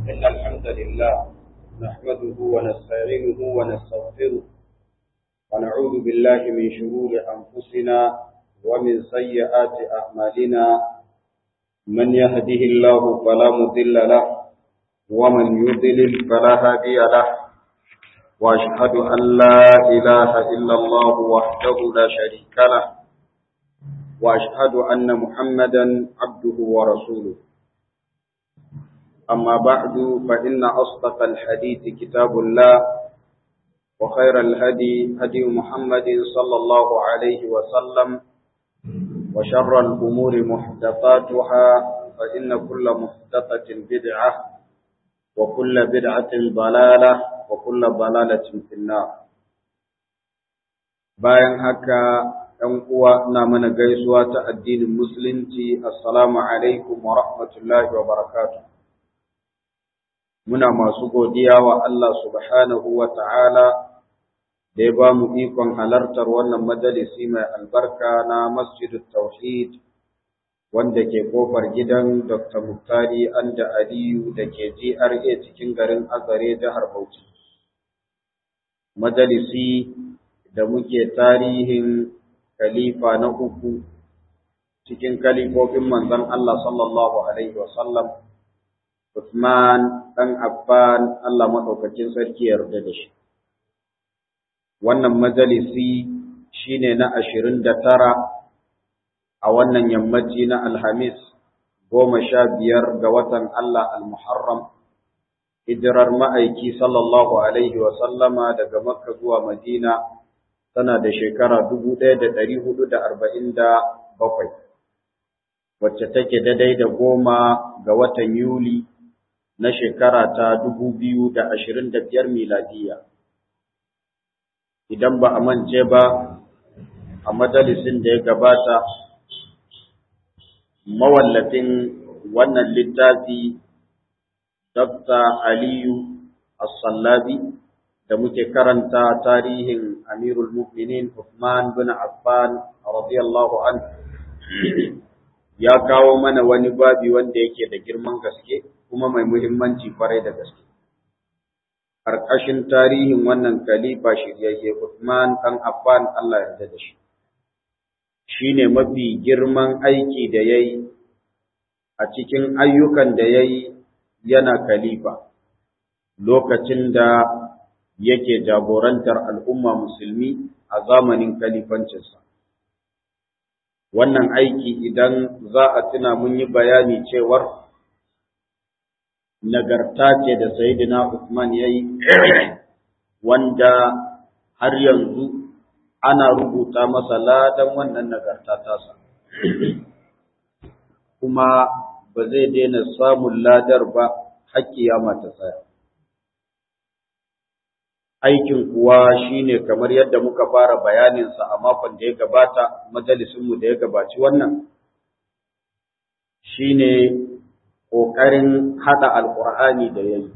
إن الحمد لله نحمده ونستعينه ونستغفره ونعوذ بالله من شرور أنفسنا ومن سيئات أعمالنا من يهده الله فلا مضل له ومن يضلل فلا هادي له وأشهد أن لا إله إلا الله وحده لا شريك له وأشهد أن محمدا عبده ورسوله أما بعد فإن أصدق الحديث كتاب الله وخير الهدي هدي محمد صلى الله عليه وسلم وشر الأمور محدثاتها فإن كل محدثة بدعة وكل بدعة ضلالة وكل ضلالة في النار. bayan haka ɗan uwa ina mana gaisuwa ta addinin musulunci assalamu alaikum wa rahmatullahi wa barakatuh. Muna masu godiya wa Allah subhanahu wa ta'ala da ya ba mu ikon halartar wannan majalisi mai albarka na Masjidut Tauhid wanda ke kofar gidan Dr. Muktari Anda Aliyu da ke GRA cikin garin Azare jihar Bauchi. Majalisi da muke tarihin khalifa na uku cikin kalifofin manzon Allah sallallahu alaihi wasallam Uthman ɗan Affan Allah maɗaukakin sarki ya yarda da shi. Wannan majalisi shine na 29 a wannan yammaci na Alhamis 15 ga watan Allah al-Muharram hijirar ma'aiki sallallahu alaihi wa sallama daga Makka zuwa Madina tana da shekara 1447 wacce take daidai da 10 ga watan Yuli na shekara ta 2025 miladiya. Idan ba a mance ba a majalisin da ya gabata mawallafin wannan littafi Dr. Aliyu As-Sallabi da muke karanta tarihin Amirul Mu'minin Uthman bin Affan radiyallahu anhu ya kawo mana wani babi wanda yake da girman gaske kuma mai muhimmanci kwarai da gaske. Ƙarƙashin tarihin wannan khalifa shiryayye Uthman ɗan Affan Allah ya yarda da shi. Shi ne mafi girman aiki da ya yi a cikin ayyukan da ya yi yana khalifa lokacin da yake jagorantar al'umma musulmi a zamanin khalifancinsa. Wannan aiki idan za a tuna mun yi bayani cewar nagarta ce da Sayyidina Uthman ya yi wanda har yanzu ana rubuta masa ladan wannan nagarta tasa kuma ba zai daina samun ladar ba har kiyama ta tsaya. Aikin kuwa shine kamar yadda muka fara bayaninsa a makon da ya gabata majalisinmu da ya gabaci wannan shine ƙoƙarin haɗa alƙur'ani da ya yi.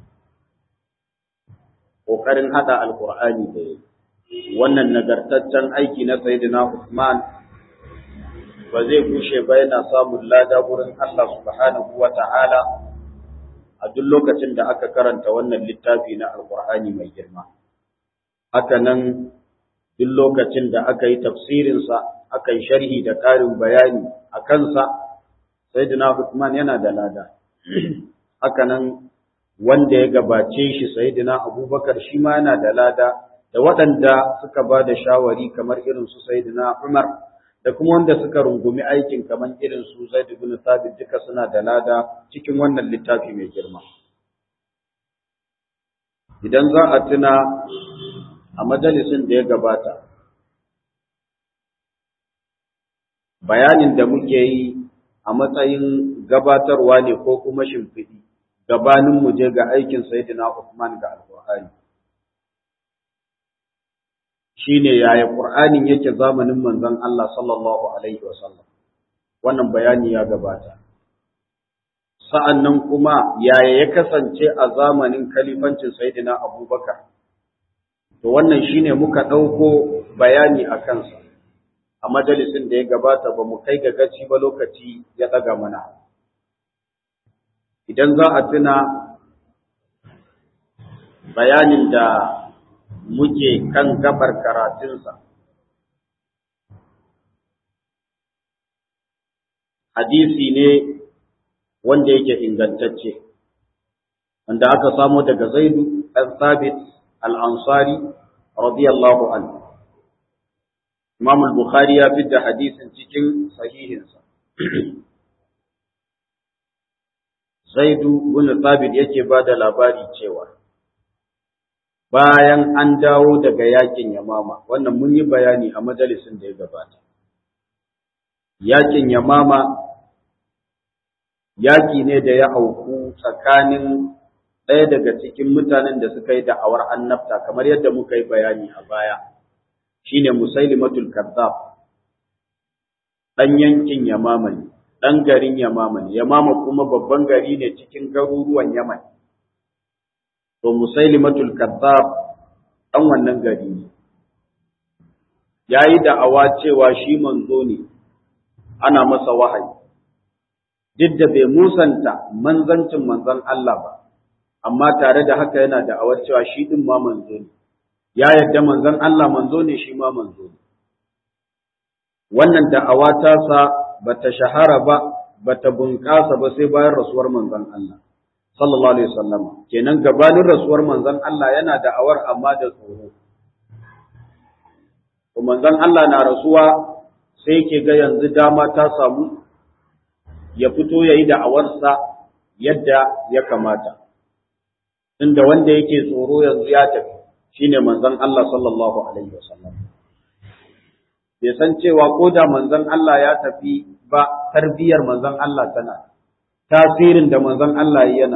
Ƙoƙarin haɗa alƙur'ani da ya yi. Wannan nagartaccen aiki na Sayyidina Uthman ba zai gushe ba yana samun lada wurin Allah subhanahu wa ta'ala a duk lokacin da aka karanta wannan littafi na alƙur'ani mai girma. Haka nan duk lokacin da aka yi tafsirinsa, aka yi sharhi da ƙarin bayani a kansa, Sayyidina Uthman yana da lada. Haka nan wanda ya gabace shi Sayyidina Abubakar shi ma yana da lada, da waɗanda suka ba da shawari kamar irin su Sayyidina Umar, da kuma wanda suka rungumi aikin kamar irin su Zaid ibn Thabit duka suna da lada cikin wannan littafi mai girma. Idan za a tuna a majalisin da ya gabata, bayanin da muke yi a matsayin gabatarwa ne ko kuma shimfiɗi gabanin mu je ga aikin Sayyidina Uthman ga Al-Qur'ani. Shine yaya Qur'anin yake zamanin manzon Allah sallallahu alaihi wasallam. Wannan bayani ya gabata. Sa'annan kuma yaya ya kasance a zamanin kalifancin Sayyidina Abubakar. To wannan shine muka ɗauko bayani a kansa. A majalisin da ya gabata ba mu kai ga gaci ba lokaci ya ɗaga mana. Idan za a tuna bayanin da muke kan gabar karatunsa hadisi ne wanda yake ingantacce wanda aka samo daga Zaidu ɗan Thabit al-Ansari radiyallahu anhu. Imam al-Bukhari ya fidda hadisin cikin sahihinsa. Zaidu bin Thabit yake ba da labari cewa bayan an dawo daga yakin Yamama, wannan mun yi bayani a majalisin da ya gabata. Yakin Yamama yaki ne da ya auku tsakanin ɗaya daga cikin mutanen da suka yi da'awar annabta kamar yadda muka yi bayani a baya, shine Musailimatul Kazzab, ɗan yankin Yamama ne, ɗan garin Yamama ne, Yamama kuma babban gari ne cikin garuruwan Yaman. To Musailimatul Kazzab ɗan wannan gari ne, ya yi da'awa cewa shi manzo ne, ana masa wahayi, duk da bai musanta manzancin manzon Allah ba. Amma tare da haka yana da awar cewa shi din ma manzo ne, ya yarda manzon Allah manzo ne, shi ma manzo ne. Wannan da'awa ta sa bata shahara ba, bata bunƙasa ba sai bayan rasuwar manzon Allah sallallahu alaihi wasallam. Kenan gabanin rasuwar manzon Allah yana da'awar amma da tsoro. To manzon Allah na rasuwa sai yake ga yanzu dama ta samu ya fito yayi da'awarsa yadda ya kamata. Inda wanda yake tsoro yanzu ya tafi shine manzon Allah sallallahu alaihi wasallam. Bai san cewa ko da manzon Allah ya tafi ba, tarbiyar manzon Allah tana, tasirin da manzon Allah yana.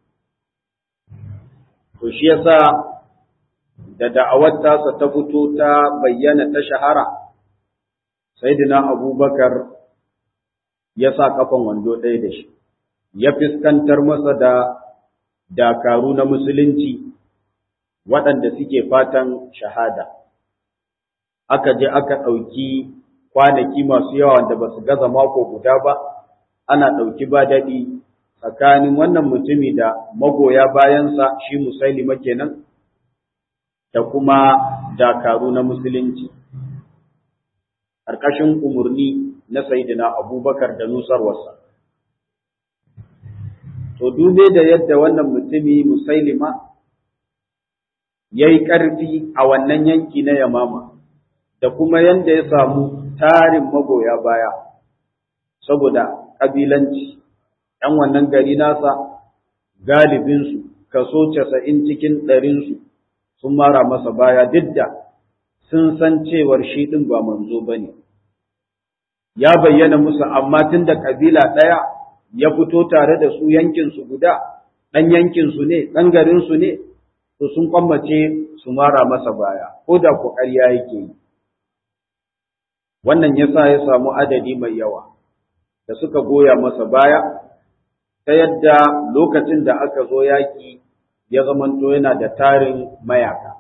To shi yasa da da'awar tasa ta fito ta bayyana ta shahara, Sayyidina Abubakar ya sa kafan wando ɗaya da shi, ya fiskantar masa da dakaru na musulunci waɗanda suke fatan shahada. Aka je aka ɗauki kwanaki masu yawa wanda ba su gaza mako guda ba, ana ɗauki ba daɗi tsakanin wannan mutumi da magoya bayansa shi Musailima kenan da kuma dakaru na musulunci. Ƙarƙashin umarni na Sayyidina Abubakar da nusarwarsa. To dube da yadda wannan mutumi Musailima ya yi ƙarfi a wannan yanki na Yamama, da kuma yadda ya samu tarin magoya baya, saboda ƙabilanci, ‘yan wannan gari nasa galibinsu, kaso 90 cikin 100 sun mara masa baya duk da sun san cewar shi ɗin ba manzo ba ne. Ya bayyana musu amma tun da ƙabila ɗaya ya fito tare da su yankinsu guda, ɗan yankinsu ne, ɗan garinsu ne, to sun kwammace su mara masa baya, ko da ku ƙarya yake yi. Wannan ya sa ya samu adadi mai yawa da suka goya masa baya, ta yadda lokacin da aka zo yaƙi ya zamanto yana da tarin mayaka.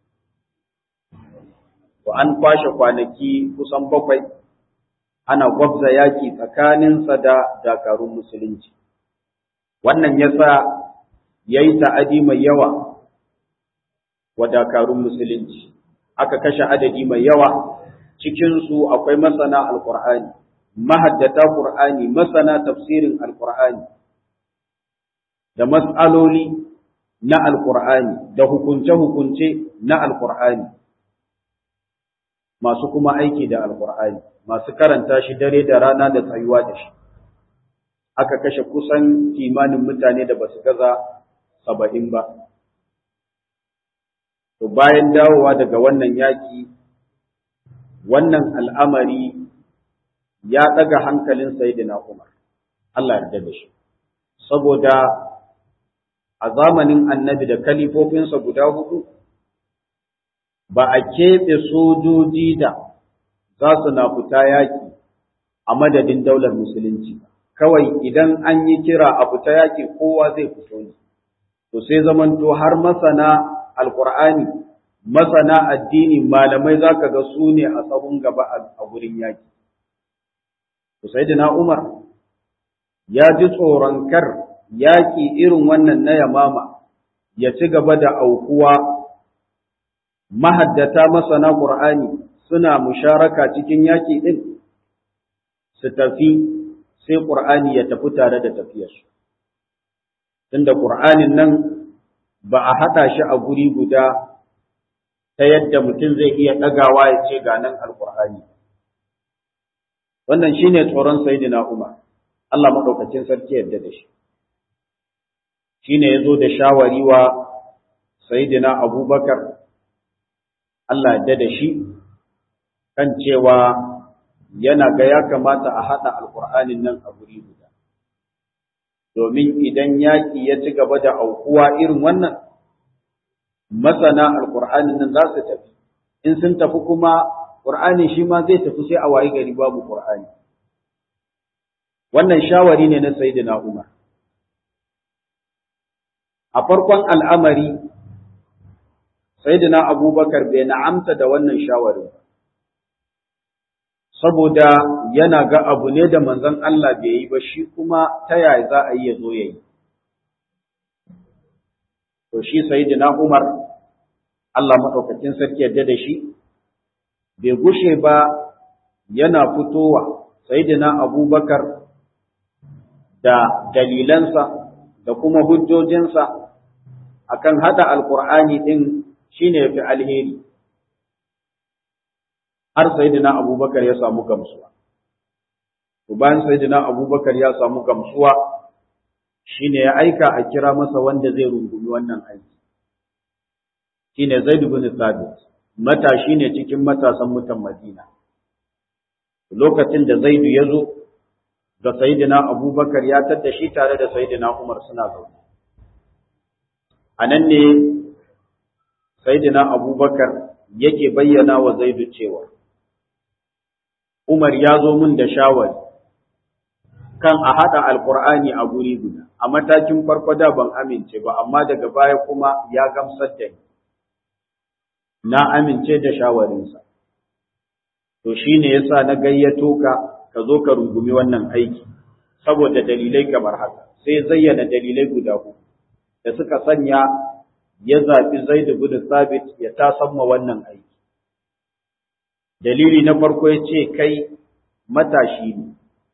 To an kwashe kwanaki kusan 7 ana gwabza yaƙi tsakaninsa da dakarun musulunci. Wannan ya sa ya yi ta'adi mai yawa wa dakarun musulunci, aka kashe adadi mai yawa, cikinsu akwai masana Alƙur'ani, mahaddata Ƙur'ani, masana tafsirin Alƙur'ani, da mas'aloli na Alƙur'ani, da hukunce-hukunce na Alƙur'ani, masu kuma aiki da Alƙur'ani, masu karanta shi dare da rana da tsayuwa da shi. Aka kashe kusan kimanin mutane da basu gaza 70 ba. To bayan dawowa daga wannan yaƙi, wannan al'amari ya ɗaga hankalin Sayyidina Umar, Allah yarda da shi, saboda a zamanin annabi da kalifofinsa guda 4, ba a keɓe sojoji da za su na fita yaƙi a madadin daular musulunci. Kawai idan an yi kira a fita yaƙi kowa zai fito ne. To sai zamanto har masana Alƙur'ani, masana addini, malamai za ka ga su ne a tsawon gaba a gurin yaƙi. To Sayyidina Umar ya ji tsoron kar yaƙi irin wannan na Yamama ya ci gaba da aukuwa, mahaddata masana Qur'ani suna musharaka cikin yaki din su tafi sai Qur'ani ya tafi tare da tafiyarsu. Tunda Qur'anin nan ba a haɗa shi a guri guda ta yadda mutum zai iya ɗagawa ya ce ga nan Alƙur'ani. Wannan shi ne tsoron Sayyidina Umar, Allah maɗaukacin sarki yadda da shi. Shi ne ya zo da shawari wa Sayyidina Abubakar, Allah yadda da shi, kan cewa yana ga ya kamata a haɗa Alƙur'anin nan a guri guda. Domin idan yaƙi ya ci gaba da aukuwa irin wannan, masana Alƙur'anin nan za su tafi, in sun tafi kuma Qur'ani shi ma zai tafi sai a wayi gari babu Qur'ani. Wannan shawari ne na Sayyidina Umar. A farkon al'amari, Sayyidina Abubakar bai na'amta da wannan shawarin ba. Saboda yana ga abu ne da manzon Allah bai yi ba, shi kuma ta yaya za a yi ya zo ya yi. To shi Sayyidina Umar, Allah maɗaukakin sarki yadda da shi, bai gushe ba yana fitowa Sayyidina Abubakar da dalilansa da kuma hujjojinsa akan hada Alƙur'ani ɗin shine yafi alheri. Har Sayyidina Abubakar ya samu gamsuwa. To bayan Sayyidina Abubakar ya samu gamsuwa, shine ya aika a kira masa wanda zai rungumi wannan aiki. Shine Zaid ibn Thabit. Matashi ne cikin matasan mutan Madina. Lokacin da Zaidu ya zo da Sayyidina Abubakar ya tadda shi tare da Sayyidina Umar suna zaune. A nan ne Sayyidina Abubakar yake bayyana wa Zaidu cewa Umar ya zo min da shawari kan a haɗa Alƙur'ani a guri guda. A matakin farko da ban amince ba, amma daga baya kuma ya gamsar da ni. Na amince da shawarinsa. To shi ne ya sa na gayyato ka zo ka rungumi wannan aiki, saboda dalilai kamar haka. Sai zayyana dalilai guda uku da suka sanya ya zaɓi Zaid ibn Thabit ya tasamma wannan aiki. Dalili na farko ya ce kai matashi ne.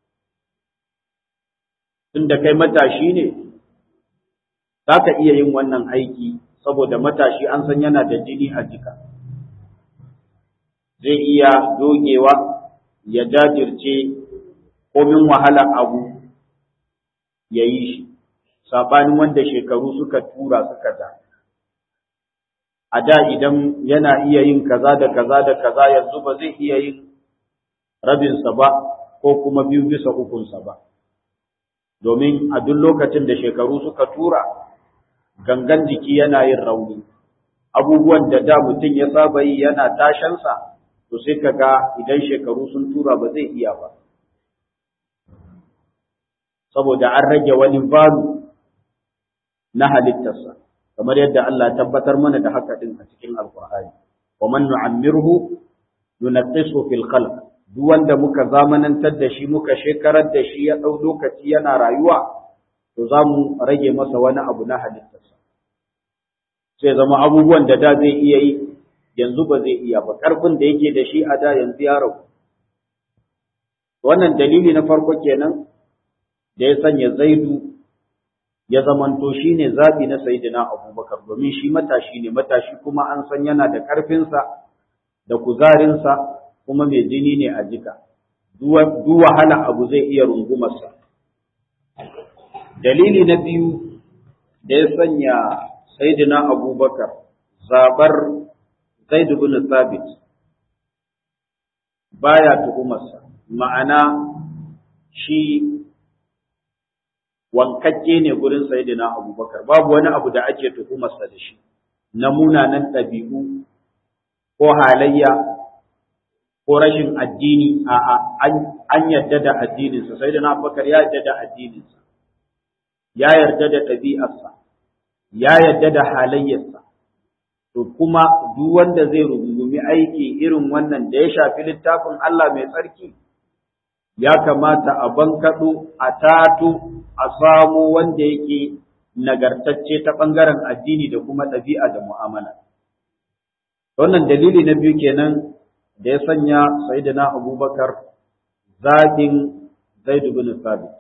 Tunda kai matashi ne, za ka iya yin wannan aiki saboda matashi an san yana da jini a jika. Zai iya dogewa ya jajirce komin wahala abu ya yi shi, saɓanin wanda shekaru suka tura suka da. A da idan yana iya yin kaza da kaza da kaza, yanzu ba zai iya yin rabinsa ba ko kuma 2/3 ba. Domin a duk lokacin da shekaru suka tura, gangan jiki yana yin rauni. Abubuwan da da mutum ya saba yi yana tashansa, to sai ka ga idan shekaru sun tura ba zai iya ba. Saboda an rage wani balu na halittarsa, kamar yadda Allah ya tabbatar mana da haka din a cikin Alƙur'ani. Wa man nu'ammirhu nunaqqisu fil khalq. Duk wanda muka zamanantar da shi, muka shekarar da shi ya ɗau lokaci yana rayuwa, to za mu rage masa wani abu na halittarsa. Sai zama abubuwan da da zai iya yi, yanzu ba zai iya ba. Ƙarfin da yake da shi a da yanzu ya ragu. Wannan dalili na farko kenan da ya sanya Zaidu ya zamanto shi ne zaɓi na Sayyidina Abubakar, domin shi matashi ne, matashi kuma an san yana da ƙarfinsa da kuzarinsa, kuma mai jini ne a jika, duk wahala abu zai iya rungumarsa. Dalili na biyu da ya sanya Sayyidina Abubakar zabar Zaid ibn Thabit baya tuhumarsa, ma'ana shi wankakke ne gurin Sayyidina Abubakar, babu wani abu da ake tuhumarsa da shi na munanan ɗabi'u ko halayya ko rashin addini. An yarda da addininsa, Sayyidina Abubakar ya yarda da addininsa, ya yarda da ɗabi'arsa, ya yarda da halayyarsa. To kuma duk wanda zai rungumi aiki irin wannan da ya shafi littafin Allah mai tsarki, ya kamata a bankaɗo, a tato, a samo wanda yake nagartacce ta ɓangaren addini da kuma ɗabi'a da mu'amala. Wannan dalili na biyu kenan da ya sanya Sayyidina Abubakar zaɓin Zaid bin Thabit.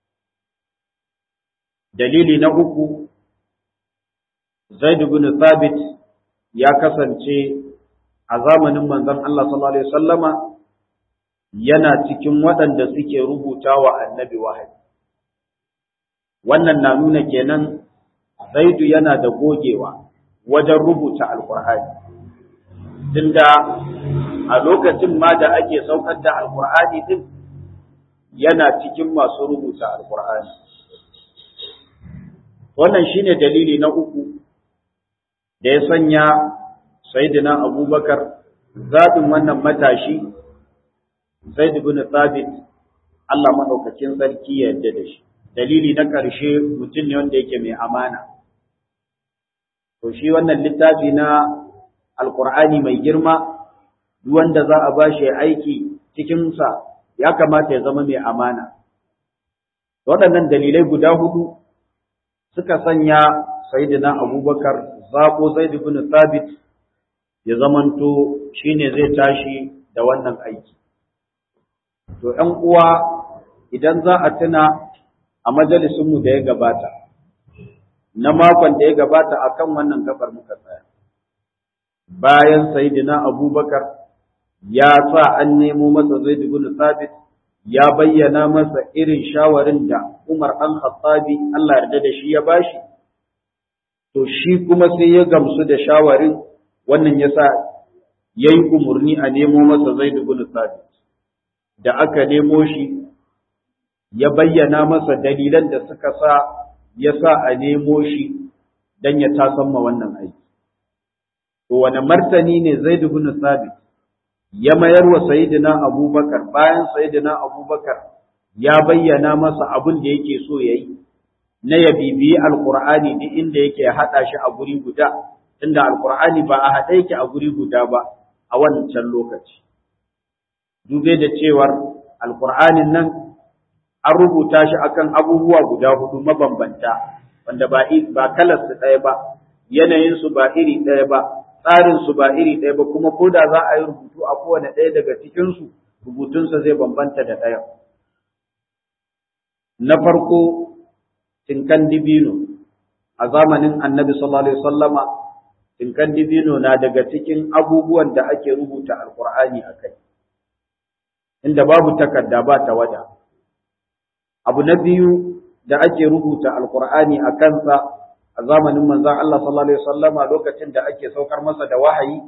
Dalili na uku, Zaid bin Thabit ya kasance a zamanin manzon Allah sallallahu alaihi wasallama yana cikin waɗanda suke rubuta wa annabi wahayi. Wannan na nuna kenan Zaidu yana da gogewa wajen rubuta Alƙur'ani. Tunda a lokacin ma da ake saukar da Alƙur'ani din yana cikin masu rubuta Alƙur'ani. Wannan shine dalili na uku da ya sanya Sayyidina Abubakar zaɓin wannan matashi Zaid bin Thabit, Allah maɗaukakin sarki ya yarda da shi. Dalili na ƙarshe mutum ne wanda yake mai amana. To shi wannan littafi na Alƙur'ani mai girma, duk wanda za a bashi aiki cikinsa ya kamata ya zama mai amana. Waɗannan dalilai guda hudu suka sanya Sayyidina Abubakar zaɓo Zaid bin Thabit ya zamanto shine zai tashi da wannan aiki. To ‘yan uwa, idan za a tuna a majalisunmu da ya gabata, na makon da ya gabata akan wannan gabar muka tsaya. Bayan Sayyidina Abubakar ya sa an nemo masa Zaid bin Thabit, ya bayyana masa irin shawarin da Umar ɗan Khattabi Allah yarda da shi ya bashi, to shi kuma sai ya gamsu da shawarin, wannan ya sa ya yi umarni a nemo masa Zaid bin Thabit. Da aka nemo shi, ya bayyana masa dalilan da suka sa ya sa a nemo shi don ya tasamma wannan aiki. To, wane martani ne Zaid bin Thabit ya mayar wa Sayyidina Abubakar bayan Sayyidina Abubakar ya bayyana masa abin da yake so ya yi, na ya bibiyi Alƙur'ani duk inda yake haɗa shi a guri guda, inda Alƙur'ani ba a haɗe yake a guri guda ba a wancan lokaci. Dube da cewar Alƙur'anin nan an rubuta shi akan abubuwa guda hudu mabambanta, wanda ba kalarsu ɗaya ba, yanayinsu ba iri ɗaya ba, tsarinsu ba iri ɗaya ba, kuma ko da za a yi rubutu a kowane ɗaya daga cikinsu, rubutunsa zai bambanta da ɗaya. Na farko, tinkan dibino a zamanin Annabi sallallahu alaihi wasallama, tinkan dibino na daga cikin abubuwan da ake rubuta Alƙur'ani a kai, inda babu takarda ba tawada. Abu na biyu da ake rubuta Alƙur'ani a kansa a zamanin manzon Allah sallallahu alaihi wasallama lokacin da ake saukar masa da wahayi,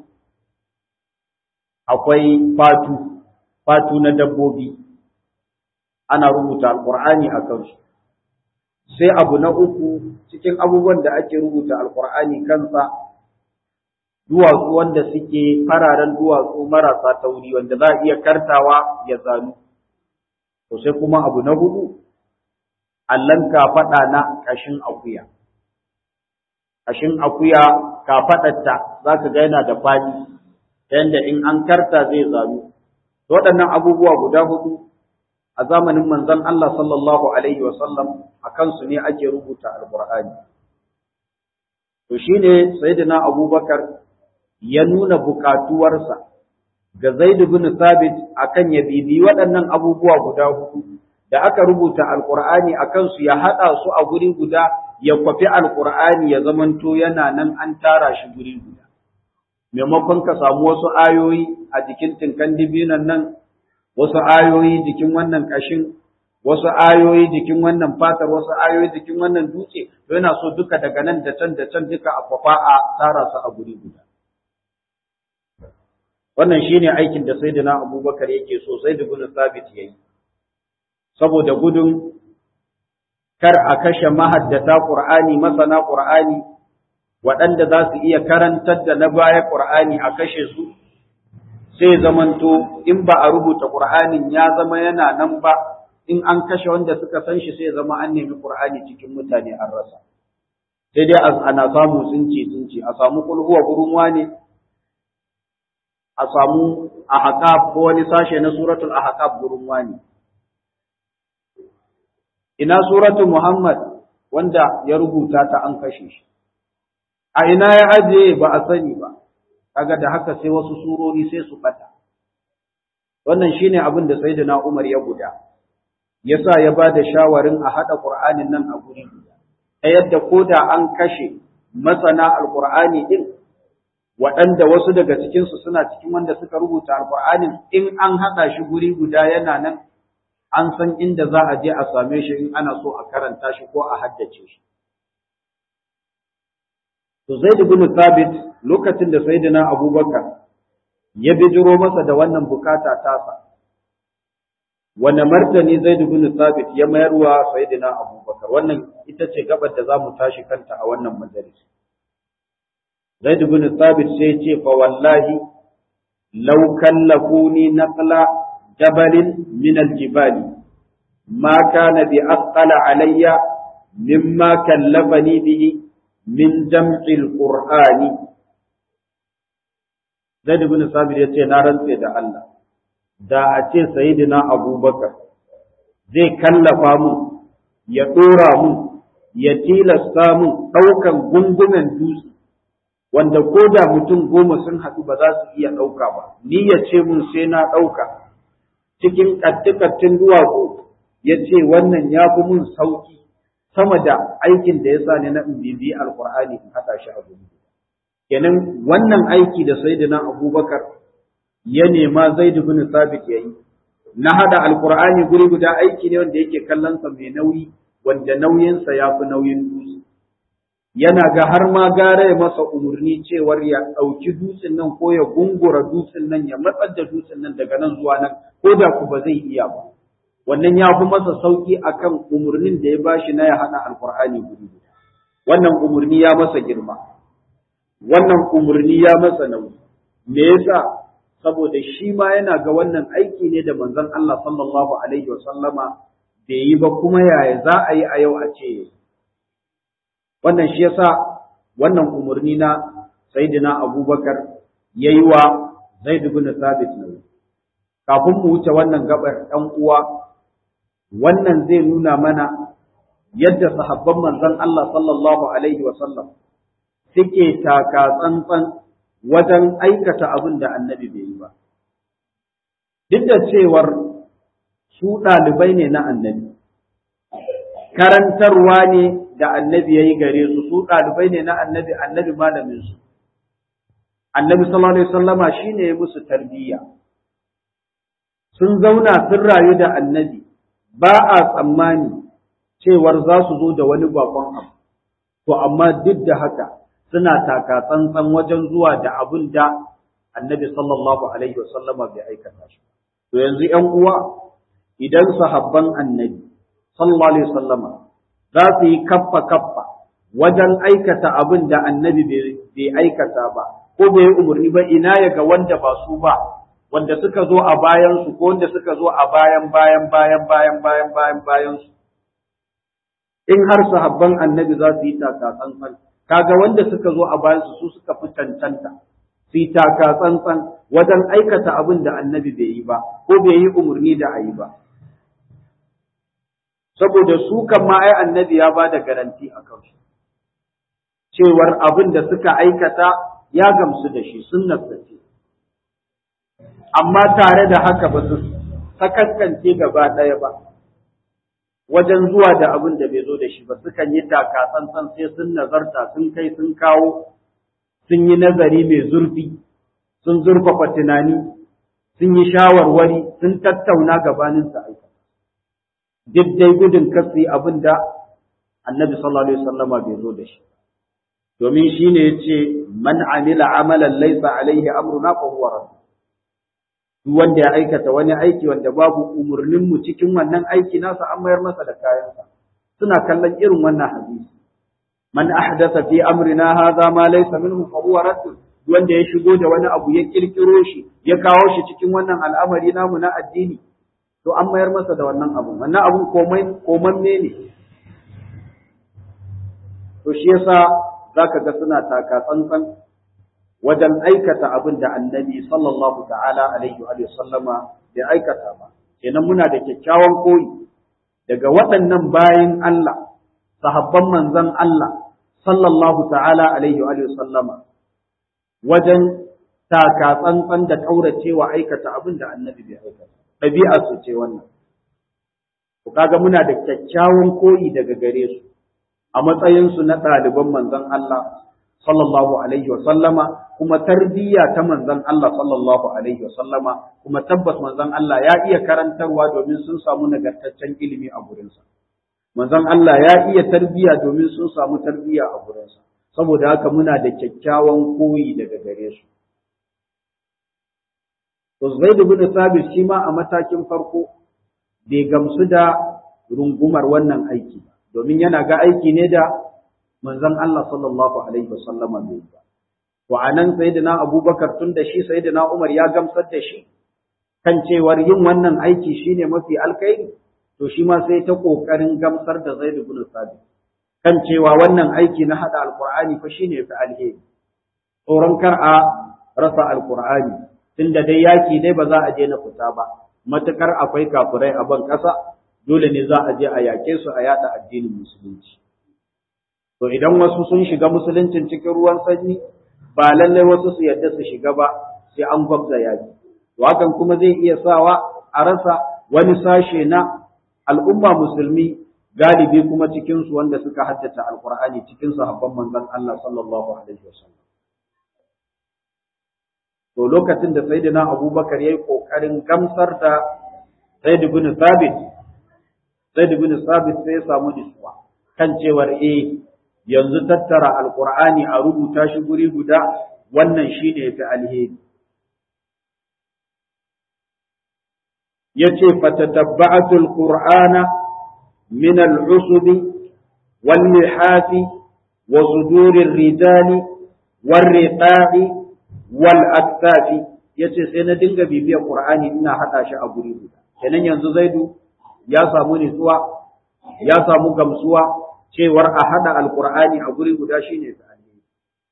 akwai fatu na dabbobi, ana rubuta Alƙur'ani a kansu. Sai abu na uku cikin abubuwan da ake rubuta Alƙur'ani kansa, duwatsu wanda suke fararen duwatsu marasa tauri wanda za a iya kartawa ya zanu. To sai kuma abu na hudu, allon kafaɗa na ƙashin akuya. Ƙashin akuya kafaɗarta za ka ga yana da faɗi, ta yadda in an karta zai zanu. Waɗannan abubuwa guda hudu a zamanin manzon Allah sallallahu alaihi wa sallam a kansu ne ake rubuta Alƙur'ani. To shine Sayyidina Abubakar ya nuna bukatuwarsa ga Zaid bin Thabit akan ya bibi waɗannan abubuwa guda hudu da aka rubuta Alƙur'ani akan su, ya haɗa su a guri guda, ya kwafi Alƙur'ani ya zamanto yana nan an tara shi guri guda. Maimakon ka samu wasu ayoyi a jikin tinkan dibinan nan, wasu ayoyi jikin wannan ƙashin, wasu ayoyi jikin wannan fatar, wasu ayoyi jikin wannan dutse, to yana so duka daga nan da can duka a kwafa a tara su a guri guda. Wannan shine aikin da Sayyidina Abubakar yake so Zaid bin Thabit yayi, saboda gudun kar a kashe mahaddata Qur'ani, masana Qur'ani, waɗanda za su iya karantar da na baya Qur'ani a kashe su, sai zamanto in ba a rubuta Qur'anin ya zama yana nan ba, in an kashe wanda suka san shi sai zama an nemi Qur'ani cikin mutane an rasa. Sai dai ana samu tsinci, a samu kulhuwa gurin wane, a samu ahqaf ko wani sashe na suratul ahqaf gurin wani. Ina suratul Muhammad wanda ya rubuta ta an kashe shi. A ina ya ajiye ba a sani ba, kaga da haka sai wasu surori sai su bata. Wannan shine abin da Sayyidina Umar ya guda, yasa ya ba da shawarin a haɗa Qur'anin nan a guri guda, ta yadda ko da an kashe masana Alƙur'ani ɗin, waɗanda wasu daga cikinsu suna cikin wanda suka rubuta Alƙur'anin, in an haɗa shi guri guda yana nan, an san inda za a je a same shi in ana so a karanta shi ko a haddace shi. To Zaid ibn Thabit lokacin da Sayyidina Abubakar ya bijiro masa da wannan bukata tasa, wani martani Zaid ibn Thabit ya mayarwa Sayyidina Abubakar, wannan ita ce gabar da zamu tashi kanta a wannan majalisi. Zaid ibn Thabit sai ce fa wallahi law kallafuni naqla jabalin min aljibali ma kana bi asqala alayya mimma kallafani bihi min jam'il qur'ani. Zaid ibn Thabit ya ce na rantse da Allah, da a ce Sayyidina Abubakar zai kallafa mu, ya ɗora mu, ya tilasta mu ɗaukan gungumen dutse, wanda ko da mutum 10 sun haɗu ba za su iya ɗauka ba, ni ya ce mun sai na ɗauka cikin ƙattikattun duwatsu, ya ce wannan ya fi mun sauki sama da aikin da ya sa ni na bibiyi Alƙur'ani in haɗa shi a gudu. Kenan wannan aiki da Sayyidina Abubakar ya nema Zaid ibn Thabit yayi na hada Alqur'ani guri guda, aiki ne wanda yake kallon sa mai nauyi, wanda nauyin sa yafi nauyin dutse. Yana ga har ma gara ya masa umurni cewar ya dauki dutsen nan ko ya gungura dutsen nan, ya matsar da dutsen nan daga nan zuwa nan, ko da ku ba zai iya ba. Wannan ya fi masa sauki akan umurnin da ya bashi na ya hada Alqur'ani guri guda. Wannan umurni ya masa girma, wannan umurni ya masa nauyi. Me yasa? Saboda shi ma yana ga wannan aiki ne da manzon Allah sallallahu alaihi wasallama bai yi ba, kuma yaya za a yi a yau a ce. Wannan shi yasa wannan umarni na Sayyidina Abubakar yayi wa Zaid ibn Thabit ne. Kafin mu wuce wannan gabar ɗan uwa, wannan zai nuna mana yadda sahabban manzon Allah sallallahu alaihi wasallam suke taka tsantsan wajen aikata abin da annabi bai yi ba. Duk da cewar su ɗalibai ne na annabi, karantarwa ne da annabi ya yi gare su, su ɗalibai ne na annabi, annabi malaminsu. Annabi sallallahu alaihi wasallama shi ne ya musu tarbiyya. Sun zauna sun rayu da annabi, ba a tsammani cewar za su zo da wani bakon abu. To amma duk da haka, suna taka tsantsan wajen zuwa da abin da annabi sallallahu alaihi wasallama bai aikata shi. To yanzu ƴan uwa, idan sahabban annabi sallallahu alaihi wasallama za su yi kaffa kaffa wajen aikata abin da annabi bai aikata ba, ko bai yi umarni ba, ina ya ga wanda ba su ba, wanda suka zo a bayan su, ko wanda suka zo a bayan su. In har sahabban annabi za su yi taka tsantsan, kaga wanda suka zo a bayan su suka fi cancanta su yi taka tsantsan wajen aikata abin da annabi bai yi ba, ko bai yi umarni da a yi ba. Saboda su kan ma ai annabi ya ba da garanti a kansu, cewar abin da suka aikata ya gamsu da shi, sunnar ce. Amma tare da haka ba su sakankance gaba ɗaya ba wajen zuwa da abin da bai zo da shi ba, sukan yi taka tsantsan sai sun nazarta, sun kai sun kawo, sun yi nazari mai zurfi, sun zurfafa tunani, sun yi shawarwari, sun tattauna gabanin su aika. Duk dai gudun kasi abin da annabi sallallahu alaihi wasallama bai zo da shi. Domin shi ne ya ce, man amila amalan laisa alaihi amruna fa huwa radd. Duk wanda ya aikata wani aiki wanda babu umurninmu cikin wannan aiki nasa, an mayar masa da kayansa. Suna kallon irin wannan hadisi. Man ahdatha fi amrina hadha ma laysa minhu fa huwa radd. Wanda ya shigo da wani abu ya kirkiro shi, ya kawo shi cikin wannan al'amari namu na addini, to an mayar masa da wannan abu. Wannan abun komanne ne. To shi yasa zaka ga suna taka tsantsan wajen aikata abin da annabi sallallahu ta'ala alaihi wa sallama bai aikata ba. Kenan muna da kyakkyawan koyi daga waɗannan bayin Allah sahabban manzon Allah sallallahu ta'ala alaihi wa sallama wajen taka tsantsan da kauracewa aikata abin da annabi bai aikata. Ɗabi'a su ce wannan. Ku kaga muna da kyakkyawan koyi daga gare su a matsayin su na ɗaliban manzon Allah sallallahu alaihi wa sallama, kuma tarbiyya ta manzon Allah sallallahu alaihi wa sallama, kuma tabbas manzon Allah ya iya karantarwa domin sun samu nagartaccen ilimi a gurinsa. Manzon Allah ya iya tarbiyya domin sun samu tarbiyya a gurinsa. Saboda haka muna da kyakkyawan koyi daga gare su. To Zaid bin Thabit shi ma a matakin farko bai gamsu da rungumar wannan aiki ba, domin yana ga aiki ne da manzon Allah sallallahu alaihi wasallama bai ba. To anan sayyidina Abubakar tun da shi sayyidina Umar ya gamsar da shi kan cewar yin wannan aiki shine mafi alkhairi, to shi ma sai ta kokarin gamsar da Zaid bin Thabit kan cewa wannan aiki na hada alqur'ani fa shine fi alheri. Tsoron kar a rasa alqur'ani, tunda dai yaki dai ba za a je na fita ba, matukar akwai kafirai a ban kasa dole ne za a je a yake su a yada addinin musulunci. To idan wasu sun shiga musuluncin cikin ruwan sanyi, ba lallai wasu su yadda su shiga ba sai an gwabza yaki. To hakan kuma zai iya sawa a rasa wani sashe na al'umma musulmi, galibi kuma cikin su wanda suka haddace alqur'ani cikin sahabban manzon Allah sallallahu alaihi wasallam. To lokacin da sayyidina Abubakar yayi kokarin gamsar da Zaid bin Thabit sai ya samu nutsuwa kan cewar yanzu tattara alqur'ani a rubuta shi guri guda wannan shine yafi alheri. Yace fatatabba'atu alqur'ana min al'usub wal mihafi wa sudurir rijali war riqa'i wal aktafi. Yace sai na dinga bibiyar qur'ani ina hada shi a guri guda. Kenan yanzu Zaidu ya samu nutsuwa, ya samu gamsuwa cewar a hada alqur'ani a guri guda shine fi alheri.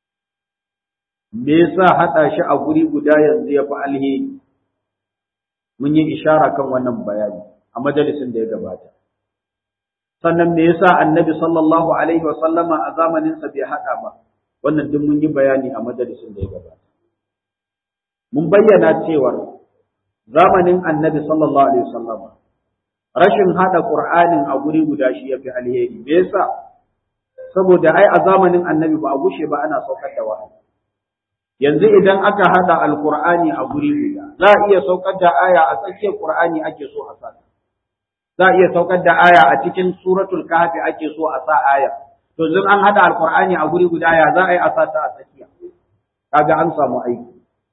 Me yasa hada shi a guri guda yanzu ya fi alheri? Mun yi ishara kan wannan bayani a majalisin da ya gabata. Sannan me yasa Annabi sallallahu alaihi wa sallama a zamanin sa bai hada ba? Wannan duk mun yi bayani a majalisin da ya gabata. Mun bayyana cewar zamanin Annabi sallallahu alaihi wa sallama rashin hada Qur'anin a guri guda shi yafi alheri. Me yasa? Saboda ai a zamanin Annabi ba a gushe ba ana saukar da wahayi. Yanzu idan aka hada Alqur'ani a guri guda, za a iya saukar da aya a tsakiyar Qur'ani ake so a sa. Za a iya saukar da aya a cikin suratul Kahfi ake so a sa aya. To yanzu an hada Alqur'ani a guri guda ya za a yi a sa ta a tsakiya. Kaga an samu aiki.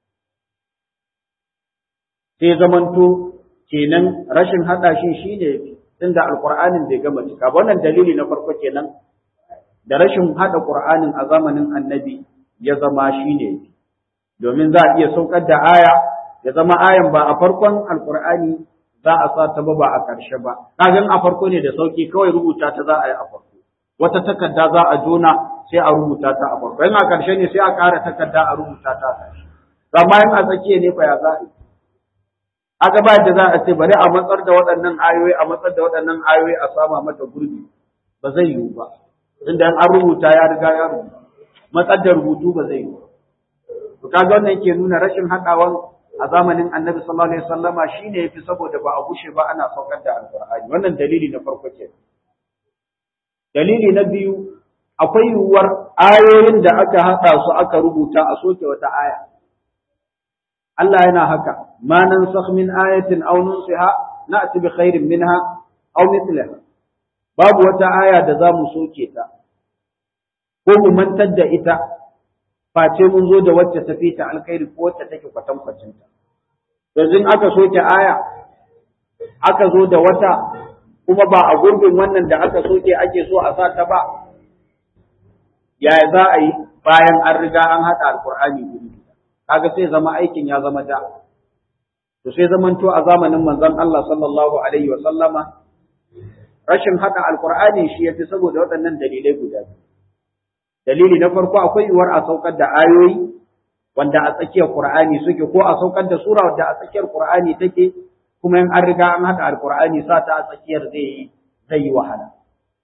Sai zamanto kenan rashin hada shi shine tunda alqur'anin bai gama cika ba. Wannan dalili na farko kenan da rashin hada qur'anin a zamanin annabi ya zama shine, domin za a iya saukar da aya ya zama ayan ba a farkon alqur'ani za a sa ta ba a karshe ba. Kagan a farko ne da sauki, kawai rubuta ta za a yi a farko, wata takarda za a jona sai a rubuta ta a farko, in a karshe ne sai a ƙara takarda a rubuta ta a karshe. Amma in a tsakiya ne fa ya za a yi? Aka ba da za a ce bari a matsar da waɗannan ayoyi a sama mata gurbi, ba zai yiwu ba. Inda an rubuta ya riga ya rubuta, matsar da rubutu ba zai yiwu. To kaga wannan ke nuna rashin haɗawan a zamanin Annabi sallallahu alaihi wasallama shine yafi, saboda ba a gushe ba ana saukar da Alqur'ani. Wannan dalili na farko ke. Dalili na biyu, akwai yiwuwar ayoyin da aka haɗa su aka rubuta a soke wata aya. Allah yana haka, ma nansakh min ayatin aw nunsiha na'ti bi khairin minha aw mithliha. Babu wata aya da za mu soke ta ko mu mantar da ita face mun zo da wacce ta fi ta alkhairi ko wacce take kwatankwacin ta. Yanzu aka soke aya aka zo da wata kuma ba a gurbin wannan da aka soke ake so a sa ta ba, yaya za a yi bayan an riga an haɗa alkur'ani guri? Kaga sai zama aikin ya zama da. To sai zamanto a zamanin manzon Allah sallallahu alaihi wa sallama rashin hada alqur'ani shi yafi, saboda waɗannan dalilai guda biyu. Dalili na farko, akwai yiwuwar a saukar da ayoyi wanda a tsakiyar Qur'ani suke, ko a saukar da sura wanda a tsakiyar Qur'ani take, kuma in an riga an hada alqur'ani sa ta a tsakiyar zai yi wahala.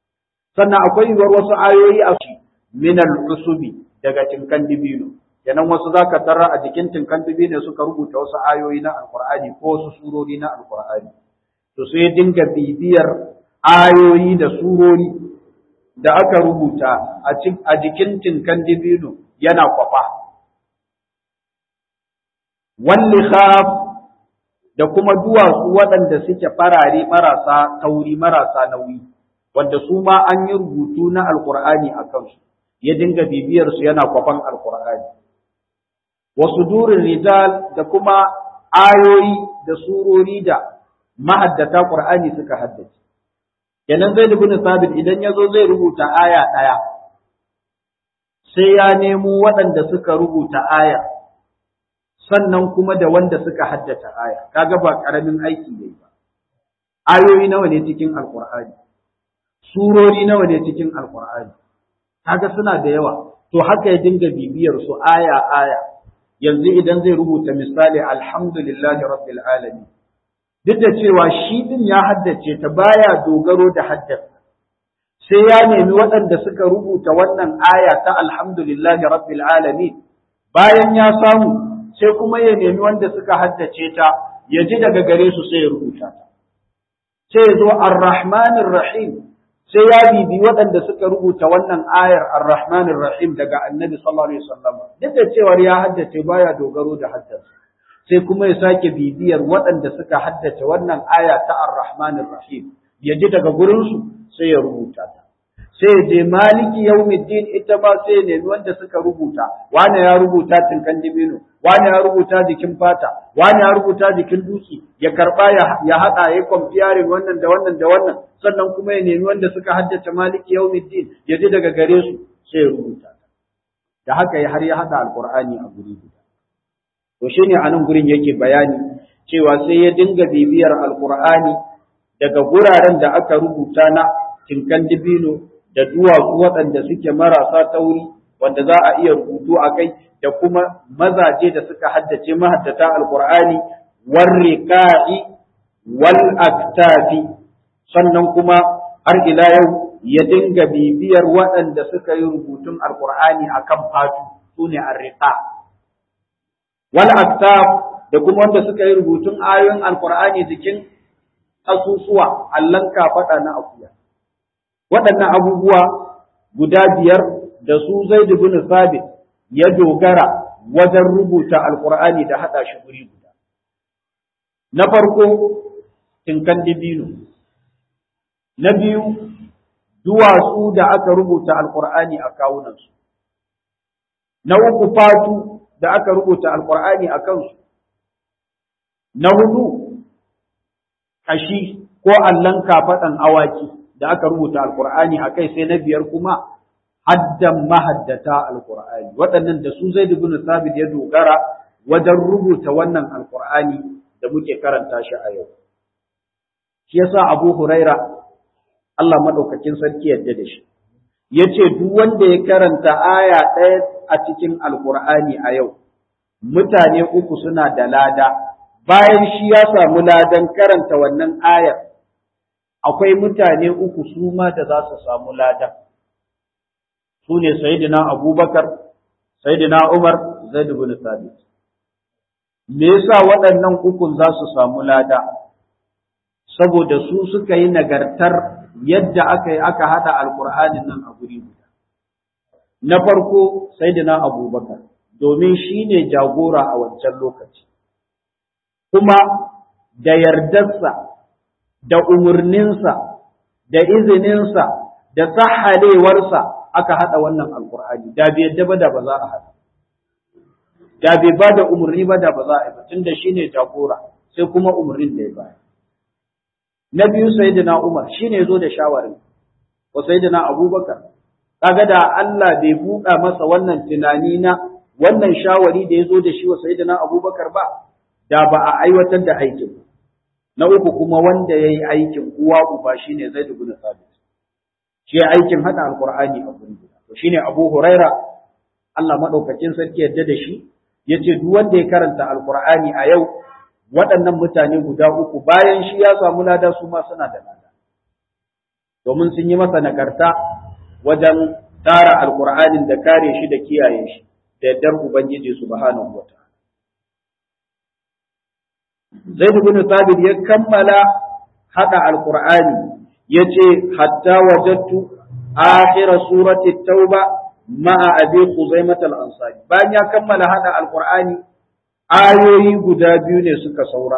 sannan akwai yiwuwar wasu ayoyi a min al-usubi daga tinkan dibino, kenan wasu zaka tarra a jikin tinkan dibino suka rubuta wasu ayoyi na alqur'ani ko wasu surori na alqur'ani, to sai dinga bibiyar ayoyi da surori da aka rubuta a jikin tinkan dibino yana kwafa. Wallikhaf da kuma duwatsu waɗanda suke farare marasa tauri marasa nauyi, wanda su ma an yi rubutu na alkur'ani a kansu, ya dinga bibiyar su yana kwafan alkur'ani. Wasu durin rijal da kuma ayoyi da surori da mahaddata qur'ani suka haddace. Kenan Zaid ibn Sabit idan ya zo zai rubuta aya ɗaya, sai ya nemo waɗanda suka rubuta aya, sannan kuma da wanda suka haddace aya, kaga ba ƙaramin aiki ne ba. Ayoyi nawa ne cikin Alƙur'ani? Surori nawa ne cikin Alƙur'ani? Kaga suna da yawa, to haka ya dinga bibiyar su aya aya. Yanzu idan zai rubuta misali alhamdulillahi rabbil alamin, duk da cewa shi din ya haddace ta baya dogaro da haddasa, sai ya nemi waɗanda suka rubuta wannan aya ta alhamdulillahi rabbil alamin, bayan ya samu sai kuma ya nemi wanda suka haddace ta ya ji daga gare su sai ya rubuta ta. Sai ya zo ar-rahmanir rahim, sai ya bibi waɗanda suka rubuta wannan ayar ar-rahmanir rahim daga annabi sallallahu alaihi wasallam, duk da cewa ya haddace baya dogaro da haddasa, sai kuma ya sake bibiyar waɗanda suka haddace wannan aya ta ar-rahmanir rahim, ya ji daga gurinsu sai ya rubuta ta. Sai ya je maliki yawmiddin, ita ba sai ya nemi wanda suka rubuta, wani ya rubuta tinkan dibino, wani ya rubuta jikin fata, wani ya rubuta jikin dutse, ya karba ya haɗa ya kwamfiyarin wannan da wannan da wannan, sannan kuma ya nemi wanda suka haddace maliki yawmiddin, ya ji daga gare su sai ya rubuta ta. Da haka har ya haɗa alqur'ani a guri guda. To shine anan gurin yake bayani cewa sai ya dinga bibiyar alqur'ani daga guraren da aka rubuta na tinkan dibino da duwatsu waɗanda suke marasa tauri wanda za a iya rubutu a kai, da kuma mazaje da suka haddace mahaddata alqur'ani warriqa'i wal aktafi, sannan kuma har ila yau ya dinga bibiyar waɗanda suka yi rubutun alqur'ani akan fatu, sune arriqa wal aktaf, da kuma wanda suka yi rubutun ayoyin alqur'ani jikin asusuwa allan kafaɗa na akuya. Waɗannan abubuwa guda biyar da su Zaid ibn Sabit ya dogara wajen rubuta alqur'ani da haɗa shi guri guda. Na farko tinkan dibino, na biyu duwatsu da aka rubuta alqur'ani a kawunansu, na uku fatu da aka rubuta alqur'ani a kansu, na hudu kashi ko allon kafaɗan awaki da aka rubuta alqur'ani a kai, sai na biyar kuma haddan mahaddata alqur'ani, waɗannan da su Zaid ibn Sabit ya dogara wajen rubuta wannan alqur'ani da muke karanta shi a yau. Shi yasa Abu Huraira, Allah madaukakin sarki yadda da shi, yace duk wanda ya karanta aya ɗaya a cikin alqur'ani a yau, mutane uku suna da lada, bayan shi ya samu ladan karanta wannan ayar, akwai mutane uku su ma da za su samu lada, su ne Sayyidina Abubakar, Sayyidina Umar, Zaid ibn Sabit. Me yasa waɗannan ukun za su samu lada? Saboda su suka yi nagartar yadda aka haɗa alƙur'anin nan a guri guda. Na farko Sayyidina Abubakar, domin shi ne jagora a wancan lokaci, kuma da yardarsa da umarninsa, da izininsa, da sahalewarsa aka haɗa wannan alƙur'ani, da bai yadda ba da ba za a haɗa, da bai ba da umarni ba da ba za a yi ba, tunda shi ne jagora, sai kuma umarnin da ya bayar. Na biyu Sayyidina Umar, shi ne zo da shawarin, wa Sayyidina Abubakar, kaga da Allah bai buɗa masa wannan tunani na wannan shawari da ya zo da shi wa Sayyidina Abubakar ba, da ba a aiwatar da aikin. Na uku kuma wanda ya yi aikin uwa uba shi ne Zaid ibn Sabit, shi ya aikin haɗa alƙur'ani a guri guda. To shi ne Abu Huraira, Allah maɗaukacin sarki yadda da shi, ya ce duk wanda ya karanta alƙur'ani a yau, waɗannan mutane guda uku bayan shi ya samu lada su ma suna da lada. domin sun yi masa nagarta wajen tara alqur'anin da kare shi da kiyaye shi da yardar ubangiji subhanahu wataala. Zaid ibn Thabit ya kammala hada alqur'ani yace hatta wajadtu akhir surati at-tauba ma'a abi khuzaimah al-ansari. Bayan ya kammala hada alqur'ani ayoyi guda biyu ne suka saura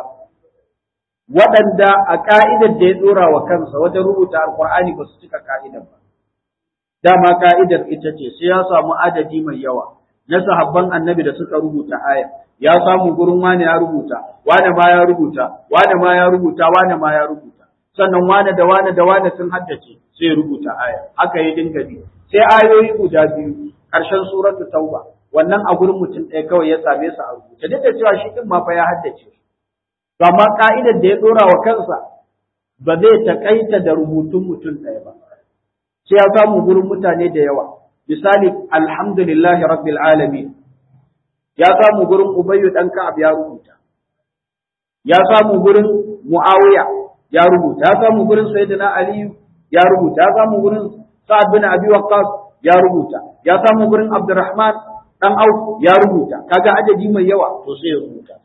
waɗanda a ka'idar da ya dora wa kansa wajen rubuta alqur'ani ba su cika ka'idar ba. Dama ka'idar ita ce sai ya samu adadi mai yawa na sahabban annabi da suka rubuta aya, ya samu gurin wani ya rubuta, wani ma ya rubuta, wani ma ya rubuta, wani ma ya rubuta, sannan wani da wani sun haddace sai ya rubuta aya, haka ya dinga bi. Sai ayoyi guda biyu ƙarshen suratu tauba, wannan a gurin mutum ɗaya kawai ya same su a rubuce, duk da cewa shi ɗin ma fa ya haddace. To amma ka'idar da ya ɗora wa kansa ba zai taƙaita da rubutun mutum ɗaya ba, sai ya samu gurin mutane da yawa. Misali, alhamdulillahi rabbil alamin, ya samu gurin Ubayyu dan Ka'ab ya rubuta, ya samu gurin Muawiya ya rubuta, ya samu gurin Sayyidina Ali ya rubuta, ya samu gurin Sa'ad bin Abi Waqqas ya rubuta, ya samu gurin Abdurrahman dan Auf ya rubuta. Kaga adadi mai yawa to sai ya rubuta.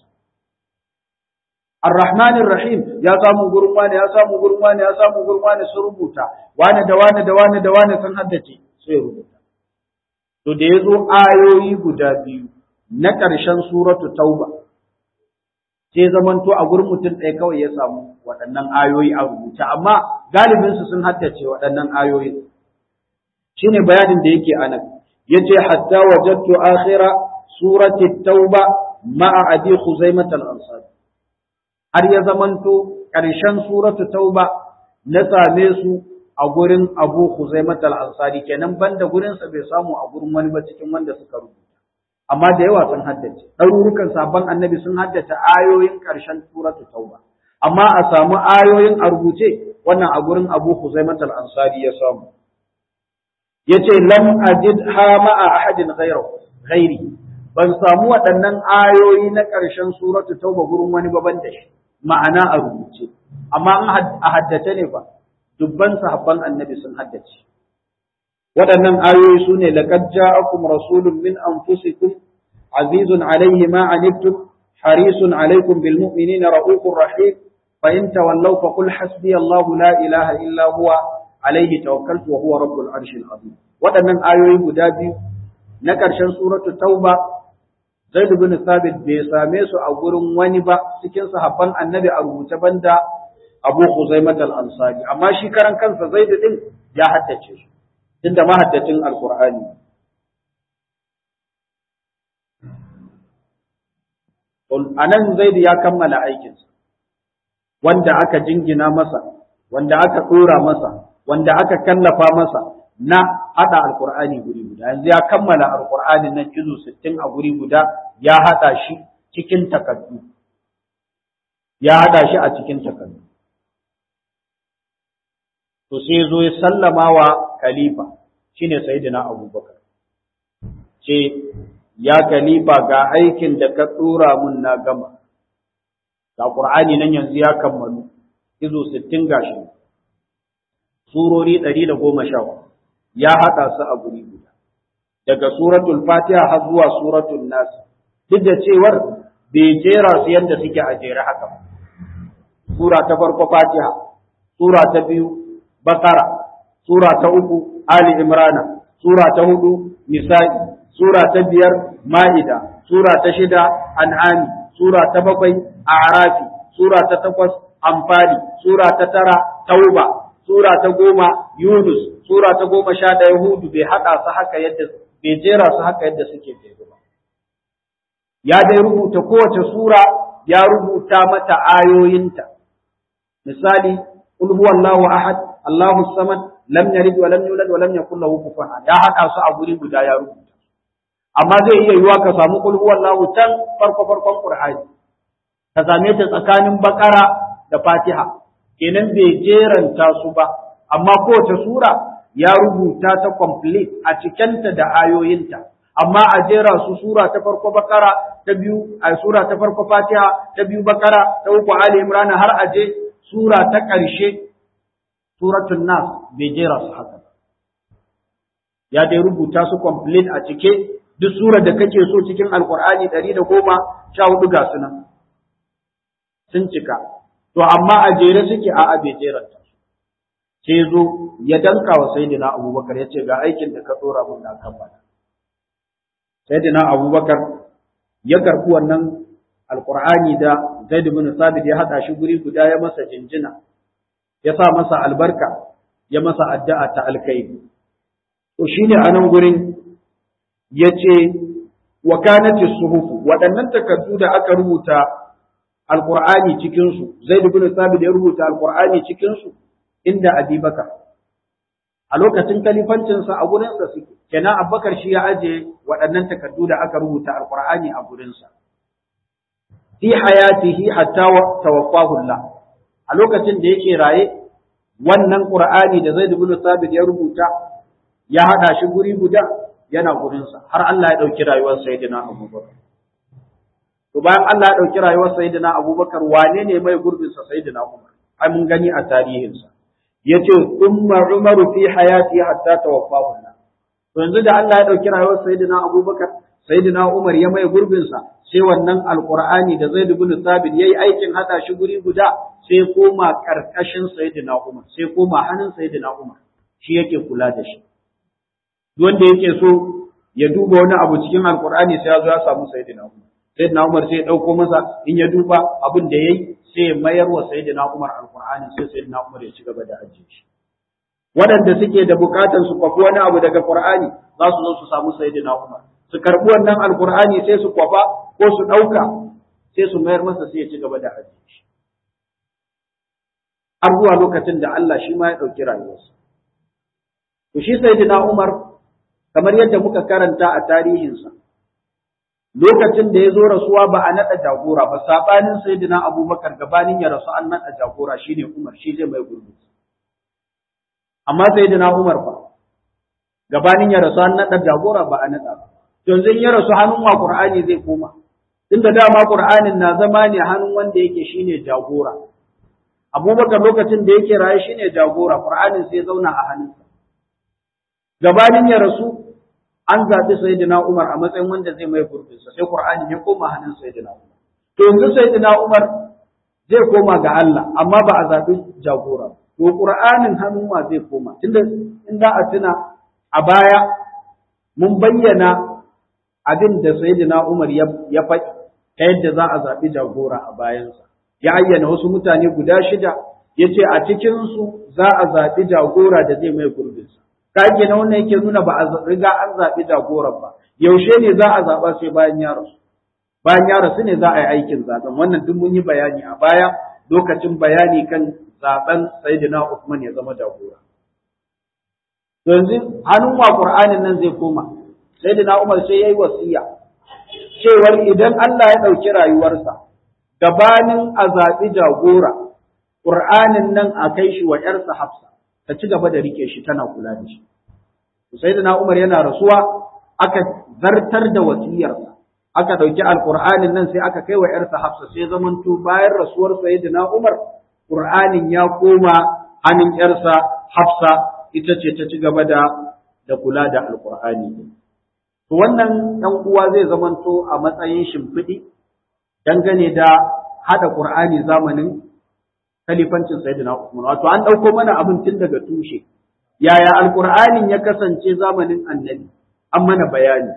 Ar-Rahmanir Rahim ya samu gurin wani, ya samu gurin wani, ya samu gurin wani sun rubuta, wani da wani da wani da wani sun haddace sai ya rubuta. To da ya zo ayoyi guda biyu na ƙarshen suratu tauba, sai zamanto a gurin mutum ɗaya kawai ya samu waɗannan ayoyi a rubuce, amma galibinsu sun haddace waɗannan ayoyin. Shi ne bayanin da yake anan, ya ce hatta wajattu akhira surati tauba ma'a abi Khuzaimah al-Ansari. Har ya zamanto ƙarshen suratu tauba na same su a gurin Abu Khuzaimah al-Ansari, kenan banda gurinsa bai samu a gurin wani ba cikin wanda suka rubuta. Amma da yawa sun haddace, ɗarurukan sabon annabi sun haddace ayoyin ƙarshen suratu tauba, amma a samu ayoyin a rubuce wannan a gurin Abu Khuzaimah al-Ansari ya samu. Yace lam ajidha ma'a ahadin ghairi, ban samu waɗannan ayoyi na ƙarshen suratu tauba gurin wani ba banda shi, ma'ana a rubuce, amma a haddace ne ba, dubban sahabban annabi sun haddace. Waɗannan ayoyi su ne laqad ja'akum rasulun min anfusikum azizun alayhi ma anittum harisun alaykum bil mu'minina ra'ufur rahim fa in tawallaw fa qul hasbiyallahu la ilaha illa huwa alayhi tawakkaltu wa huwa rabbul arshil azim. Waɗannan ayoyi guda biyu na ƙarshen suratu tauba Zaid bin Thabit bai same su a gurin wani ba cikin sahabban annabi a rubuce banda Abu Khuzaimah al-Ansari, amma shi karan kansa Zaid din ya haddace shi tunda mahaddacin Al-Qur'ani. Anan Zaid ya kammala aikinsa, wanda aka jingina masa, wanda aka ɗora masa, wanda aka kallafa masa na haɗa Al-Qur'ani guri guda. Yanzu ya kammala Al-Qur'ani nan izu 60 a guri guda, ya haɗa shi cikin takardu. Ya haɗa shi a cikin takardu. To sai zo ya sallama wa khalifa shine sayyidina Abubakar, ce ya khalifa ga aikin da ka tsora mun na gama, ga Qur'ani nan yanzu ya kammalu izo 60 gashi, surori 110 ya haɗa su a guri guda, daga suratul Fatiha har zuwa suratul Nas, duk da cewar bai jera su yadda suke a jere haka ba. Sura ta farko Fatiha, sura ta biyu Bakara, sura ta uku Ali Imrana, sura ta hudu Nisa'i, sura ta biyar Ma'ida, sura ta shida An'ami, sura ta bakwai A'rafi, sura ta takwas Anfali, sura ta tara Tauba, sura ta 10 Yunus, sura ta 11 Hudu. Bai haɗa su haka yadda, bai jera su haka yadda suke jere ba. Ya dai rubuta kowace sura, ya rubuta mata ayoyinta. Misali, qul huwallahu ahad Allahu samad lam yalid wa lam yulad wa lam yakul lahu kufuwan ahad, ya haɗa su a guri guda ya rubuta. Amma zai iya yiwa ka samu qul huwallahu can farkon Qur'ani, ka same ta tsakanin Bakara da Fatiha, kenan bai jeranta su ba, amma kowace sura ya rubuta ta complete a cikinta da ayoyinta. Amma a jera su sura ta farko Bakara, ta biyu sura ta farko Fatiha, ta biyu Bakara, ta uku Ali Imran har aje sura ta ƙarshe suratul nas bai jera su haka. Ya dai rubuta su complete a cike, duk surar da kake so cikin Alƙur'ani 114 ga su nan. Sun cika. To amma a jere suke a bai jeranta. Sai zo ya danka wa Sayyidina Abubakar ya ce ga aikin da ka dora mun da kan bana. Sayyidina Abubakar ya karɓi wannan Alƙur'ani da Zaid bin Sabit ya haɗa shi guri guda ya masa jinjina, ya sa masa albarka, ya masa addu'a ta alkhairi. To shine a nan gurin ya ce wa kanati suhufu, waɗannan takardu da aka rubuta Alƙur'ani cikinsu, Zaid bin Sabit ya rubuta Alƙur'ani cikinsu inda Abi Bakar. A lokacin kalifancinsa a gurinsa suke, kenan Abubakar shi ya aje waɗannan takardu da aka rubuta Alƙur'ani a gurinsa. Fi hayatihi hatta tawaffahu Allah. A lokacin da yake raye, wannan Qur'ani da Zaid bin Sabit ya rubuta ya hada shi guri guda yana gurinsa har Allah ya dauki rayuwar Sayyidina Abubakar. To bayan Allah ya dauki rayuwar Sayyidina Abubakar, wane ne mai gurbin sa? Sayyidina Umar. Ai mun gani a tarihinsa. Yace umma Umaru fi hayati hatta tawaffahu Allah. To yanzu da Allah ya dauki rayuwar Sayyidina Abubakar, Sayyidina Umar ya mai gurbin sa, sai wannan Alqur'ani da Zaid bin Sabit yayi aikin hada shi guri guda, sai koma karkashin Sayyidina Umar, sai koma hannun Sayyidina Umar. Shi yake kula da shi. Wanda yake so ya duba wani abu cikin Alqur'ani sai ya zo ya samu Sayyidina Umar. Sayyidina Umar sai ya dauko masa, in ya duba abin da yayi sai ya mayar wa Sayyidina Umar Alqur'ani, sai Sayyidina Umar ya ci gaba da ajiye shi. Waɗanda suke da bukatan su kwafi wani abu daga Qur'ani za su zo su samu Sayyidina Umar, su karbi wannan Alqur'ani sai su kwafa ko su ɗauka sai su mayar masa, sai ya ci gaba da ajiye shi. Har zuwa lokacin da Allah shi ma ya ɗauki rayuwarsa. To shi Sayyidina Umar, kamar yadda muka karanta a tarihinsa, lokacin da ya zo rasuwa ba a naɗa jagora ba, saɓanin Sayyidina Abubakar gabanin ya rasu an naɗa jagora shine Umar, shi zai mai gurbi. Amma Sayyidina Umar fa gabanin ya rasu an naɗa jagora ba a naɗa ba. Yanzu ya rasu hannun wa Qur'ani zai koma. Tunda dama Qur'anin na zama ne hannun wanda yake shine jagora. Abubakar lokacin da yake raye shine jagora, Qur'anin sai zauna a hannunsa. Gabanin ya rasu an zaɓi Sayyidina Umar a matsayin wanda zai mai gurbinsa, sai Qur'ani ya koma hannun Sayyidina Umar. To yanzu Sayyidina Umar zai koma ga Allah, amma ba a zaɓi jagora. To Qur'anin hannun wa zai koma? Tunda in za a tuna a baya mun bayyana abin da Sayyidina Umar ya faɗi ta yadda za a zaɓi jagora a bayansa. Ya ayyana wasu mutane guda 6, ya ce a cikinsu za a zaɓi jagora da zai mai gurbinsa. Kage na wannan yake nuna ba a riga an zaɓi jagoran ba. Yaushe ne za a zaɓa? Sai bayan ya rasu. Bayan ya rasu ne za a yi aikin zaɓen. Wannan duk mun yi bayani a baya lokacin bayani kan zaɓen Sayyidina Uthman ya zama jagora. Yanzu hannun wa Qur'anin nan zai koma. Sayyidina Umar sai yayi wasiya cewar idan Allah ya ɗauki rayuwarsa gabanin a zaɓi jagora, Qur'anin nan a kai shi wa ‘yarsa Hafsa ta ci gaba da rike shi tana kula da shi. Sayyidina Umar yana rasuwa aka zartar da wasiyarsa, aka ɗauki Alƙur'anin nan sai aka kai wa ‘yarsa Hafsa, sai zamanto bayan rasuwar Sayyidina Umar Qur'anin ya koma hannun ‘yarsa Hafsa, ita ce ta ci gaba da kula da Alƙur'ani. To wannan ɗan uwa zai zamanto a matsayin shimfiɗi dangane da haɗa Qur'ani zamanin khalifancin Sayyidina Uthman. Wato an ɗauko mana abin tun daga tushe. Yaya Alƙur'anin ya kasance zamanin Annabi? An mana bayani.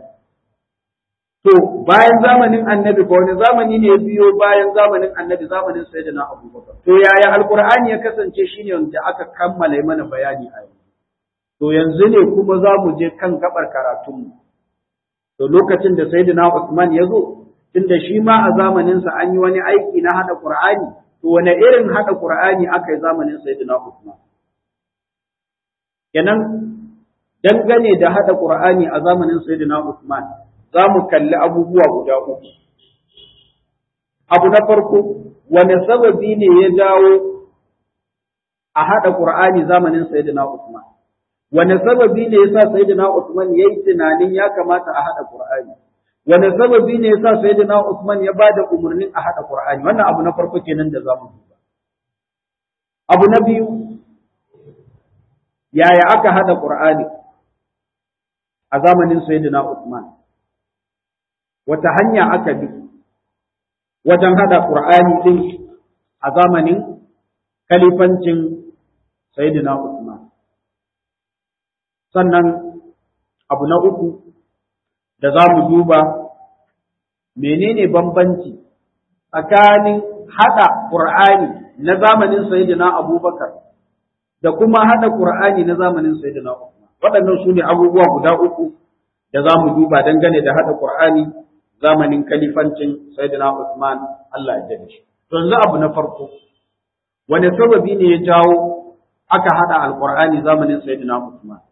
To bayan zamanin Annabi ko wani zamani ne ya biyo bayan zamanin Annabi, zamanin Sayyidina Abubakar. To yaya Alƙur'ani ya kasance shine wanda aka kammala mana bayani a yanzu. To yanzu ne kuma za mu je kan gabar karatunmu. To lokacin da Sayyidina Uthman ya zo, tunda shi ma a zamaninsa an yi wani aiki na haɗa Qur'ani, to wane irin haɗa Qur'ani aka yi zamanin Sayyidina Uthman? Kenan dangane da haɗa Qur'ani a zamanin Sayyidina Uthman, za mu kalli abubuwa guda 3. Abu na farko, wane sababi ne ya jawo a haɗa Qur'ani zamanin Sayyidina Uthman? Wane sababi ne yasa Sayyidina Uthman yayi tunanin ya kamata a hada Qur'ani? Wane sababi ne yasa Sayyidina Uthman ya bada umarnin a hada Qur'ani? Wannan abu na farko kenan da zamu duba. Abu na biyu, yaya aka hada Qur'ani a zamanin Sayyidina Uthman, wata hanya aka bi wajen hada Qur'ani din a zamanin kalifancin Sayyidina Uthman. Sannan abu na uku da za mu duba, menene bambanci tsakanin hada Qur'ani na zamanin Sayyidina Abubakar da kuma hada Qur'ani na zamanin Sayyidina Uthman. Waɗannan su ne abubuwa guda uku da za mu duba dangane da hada Qur'ani zamanin kalifancin Sayyidina Uthman, Allah ya jade shi. To yanzu abu na farko, wane sababi ne ya jawo aka hada Al-Qur'ani zamanin Sayyidina Uthman?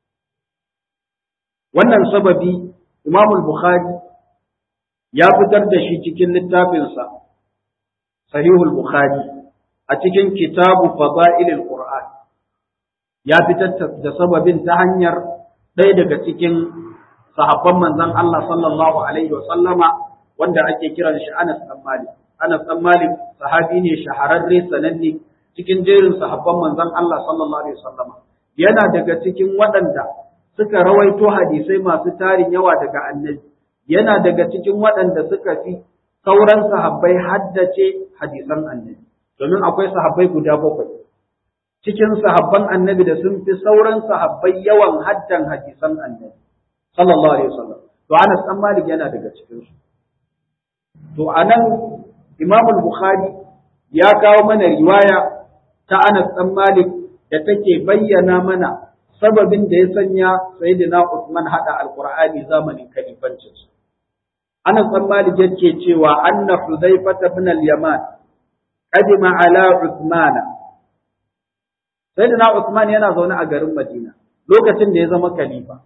Wannan sababi Imam al-Bukhari ya fitar da shi cikin littafinsa Sahihul Bukhari a cikin kitabu Fada'ilul Qur'an. Ya fitar da sababin ta hanyar ɗaya daga cikin sahabban manzon Allah sallallahu alaihi wa sallama wanda ake kiran shi Anas bin Malik. Anas bin Malik sahabi ne shahararre sananne cikin jerin sahabban manzon Allah sallallahu alaihi wa sallama. Yana daga cikin waɗanda suka rawaito hadisai masu tarin yawa daga annabi. Yana daga cikin waɗanda suka fi sauran sahabbai haddace hadisan annabi. Domin akwai sahabbai guda 7 cikin sahabban annabi da sun fi sauran sahabbai yawan haddan hadisan annabi sallallahu alaihi wasallam. To Anas dan Malik yana daga cikin su. To anan Imam al-Bukhari ya kawo mana riwaya ta Anas dan Malik da take bayyana mana sababin da ya sanya Sayyidina Uthman hada Al-Qur'ani zamanin kalifancinsa. Anas bin Malik yake cewa anna Hudzaifah ibn al-Yaman qadima ala Uthman. Sayyidina Uthman yana zaune a garin Madina lokacin da ya zama khalifa.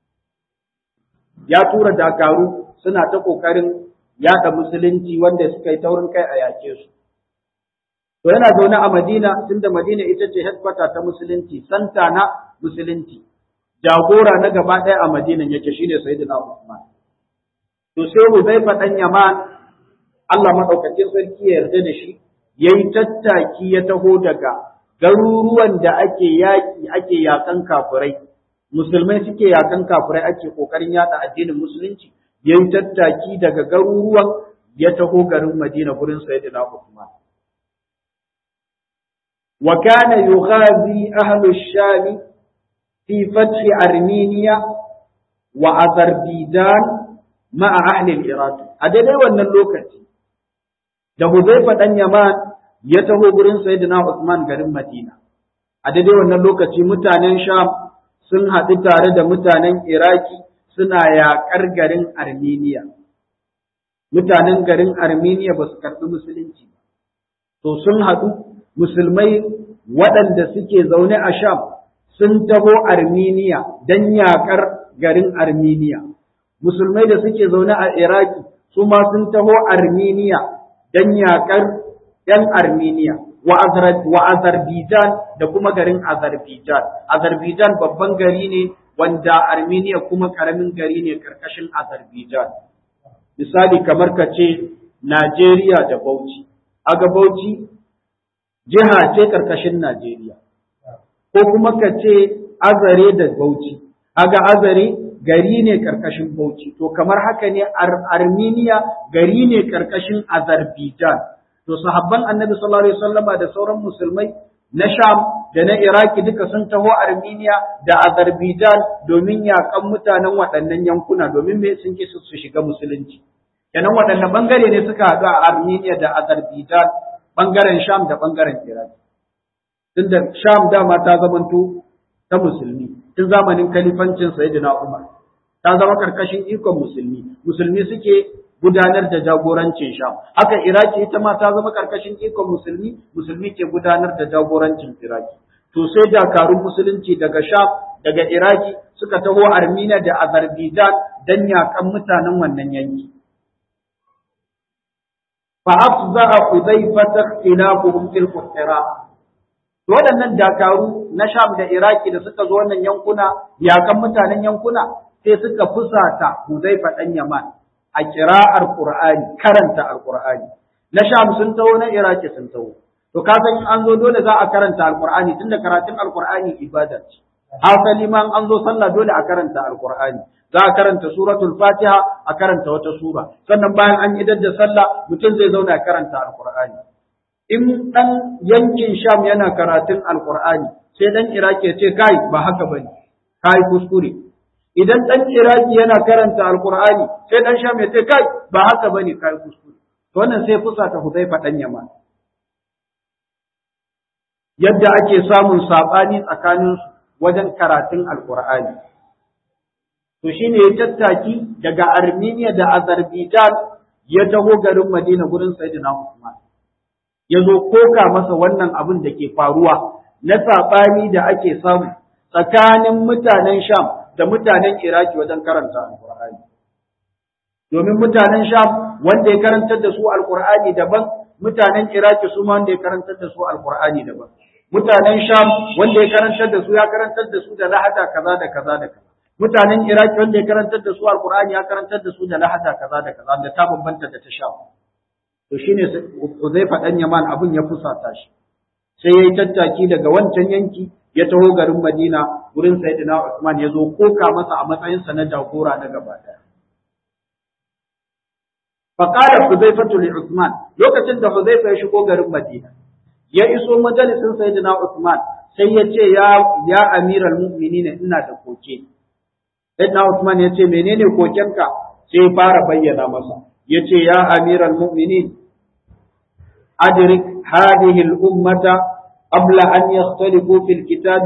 Ya tura dakaru suna ta kokarin yada musulunci wanda suka yi taurin kai a yake su. To yana zaune a Madina, tunda Madina ita ce headquarter ta musulunci, santa na musulunci. Jagora na gaba ɗaya a Madina yake shine Sayyidina Uthman. To sai Huzaifa dan Yaman, Allah madaukakin sarki ya yarda da shi, yayi tattaki ya taho daga garuruwan da ake yakan kafirai. Musulmai suke yakan kafirai, ake kokarin yada addinin musulunci. Yayi tattaki daga garuruwan ya taho garin Madina gurin Sayyidina Uthman. وكان يغازي أهل الشام في فتح أرمينيا وأذربيجان مع أهل العراق. هذا wannan lokaci da Huzaifa dan Yaman ya taho gurin Sayyidina Uthman garin Madina. A daidai wannan lokaci mutanen Sham sun haɗu tare da mutanen Iraki suna yaƙar garin Armenia. Mutanen garin Armenia ba su karɓi musulunci ba. To sun haɗu musulmai waɗanda suke zaune a Sham sun taho Armenia don yaƙar garin Armenia. Musulmai da suke zaune a Iraki su ma sun taho Armenia don yaƙar ‘yan Armenia wa Azerbaijan da kuma garin Azerbaijan. Azerbaijan babban gari ne wanda Armenia kuma ƙaramin gari ne ƙarƙashin Azerbaijan. Misali kamar ka ce Najeriya da Bauchi. Aga Bauchi jiha ce ƙarƙashin Najeriya, ko kuma ka ce Azare da Bauchi, aga Azare gari ne ƙarƙashin Bauchi, to kamar haka ne Armenia gari ne ƙarƙashin Azerbaijan. To sahabban Annabi sallallahu alaihi wasallama da sauran musulmai na Sham da na Iraki duka sun taho Armenia da Azerbaijan domin yaƙan mutanen waɗannan yankuna, domin me sun ki su shiga musulunci. Kenan waɗannan bangare ne suka haɗu a Armenia da Azerbaijan, ɓangaren Sham da ɓangaren Iraq. Tunda Sham dama ta zamanto ta musulmi, tun zamanin kalifancin Sayyidina Umar. Ta zama karkashin ikon musulmi, musulmi suke gudanar da jagorancin Sham. Haka Iraki ita ma ta zama karkashin ikon musulmi, musulmi ke gudanar da jagorancin Iraki. To sai dakarun musulunci daga Sham, daga Iraki suka taho Armenia da Azerbaijan don yakan mutanen wannan yanki. فأفزع حذيفة اختلافهم في القراء. waɗannan dakaru na Sham da Iraki da suka zo wannan yankuna yakan mutanen yankuna sai suka fusata Huzaifa dan Yaman a qira'ar Qur'ani, karanta Al-Qur'ani. Na Sham sun taho, na Iraki sun taho. To ka san an zo dole za a karanta alqur'ani tunda karatun alqur'ani ibada ce. Asali man an zo sallah dole a karanta alqur'ani. Za a karanta suratul Fatiha, a karanta wata sura. Sannan bayan an idar da sallah mutum zai zauna ya karanta alqur'ani. In dan yankin Sham yana karatun alqur'ani, sai dan Iraki ya ce kai ba haka bane. Kai kuskure. Idan dan Iraki yana karanta alqur'ani, sai dan Sham ya ce kai ba haka bane, kai kuskure. To wannan sai fusata Hudhaifa dan Yaman. Yadda ake samun saɓani tsakaninsu wajen karatun Alƙur'ani. To shi ne ya tattaki daga Armenia da Azerbaijan ya taho garin Madina gurin Sayyidina Usman. Ya zo koka masa wannan abin da ke faruwa na saɓani da ake samu tsakanin mutanen Sham da mutanen Iraki wajen karanta Alƙur'ani. Domin mutanen Sham wanda ya karantar da su Alƙur'ani daban, mutanen Iraki su ma wanda ya karantar da su Alƙur'ani daban. Mutanen Sham wanda ya karantar da su ya karantar da su da lahada kaza da kaza da kaza. Mutanen Iraki wanda ya karantar da su Alqur'ani ya karantar da su da lahada kaza da kaza da ta bambanta da ta Sham. To shine Huzaifa dan Yaman abin ya fusata shi. Sai yayi tattaki daga wancan yanki ya taho garin Madina gurin Sayyidina Usman ya zo koka masa a matsayin sa na jagora na gaba daya. Faqala Huzaifa li Usman lokacin da Huzaifa ya shigo garin Madina ya iso majalisin Sayyidina Usman sai ya ce ya amiral mu'minin ina da koke. Sayyidina Usman ya ce menene kokenka? Sai ya fara bayyana masa. Ya ce ya amiral mu'minin adrik hadhihi al-ummata qabla an yakhtalifu fil kitab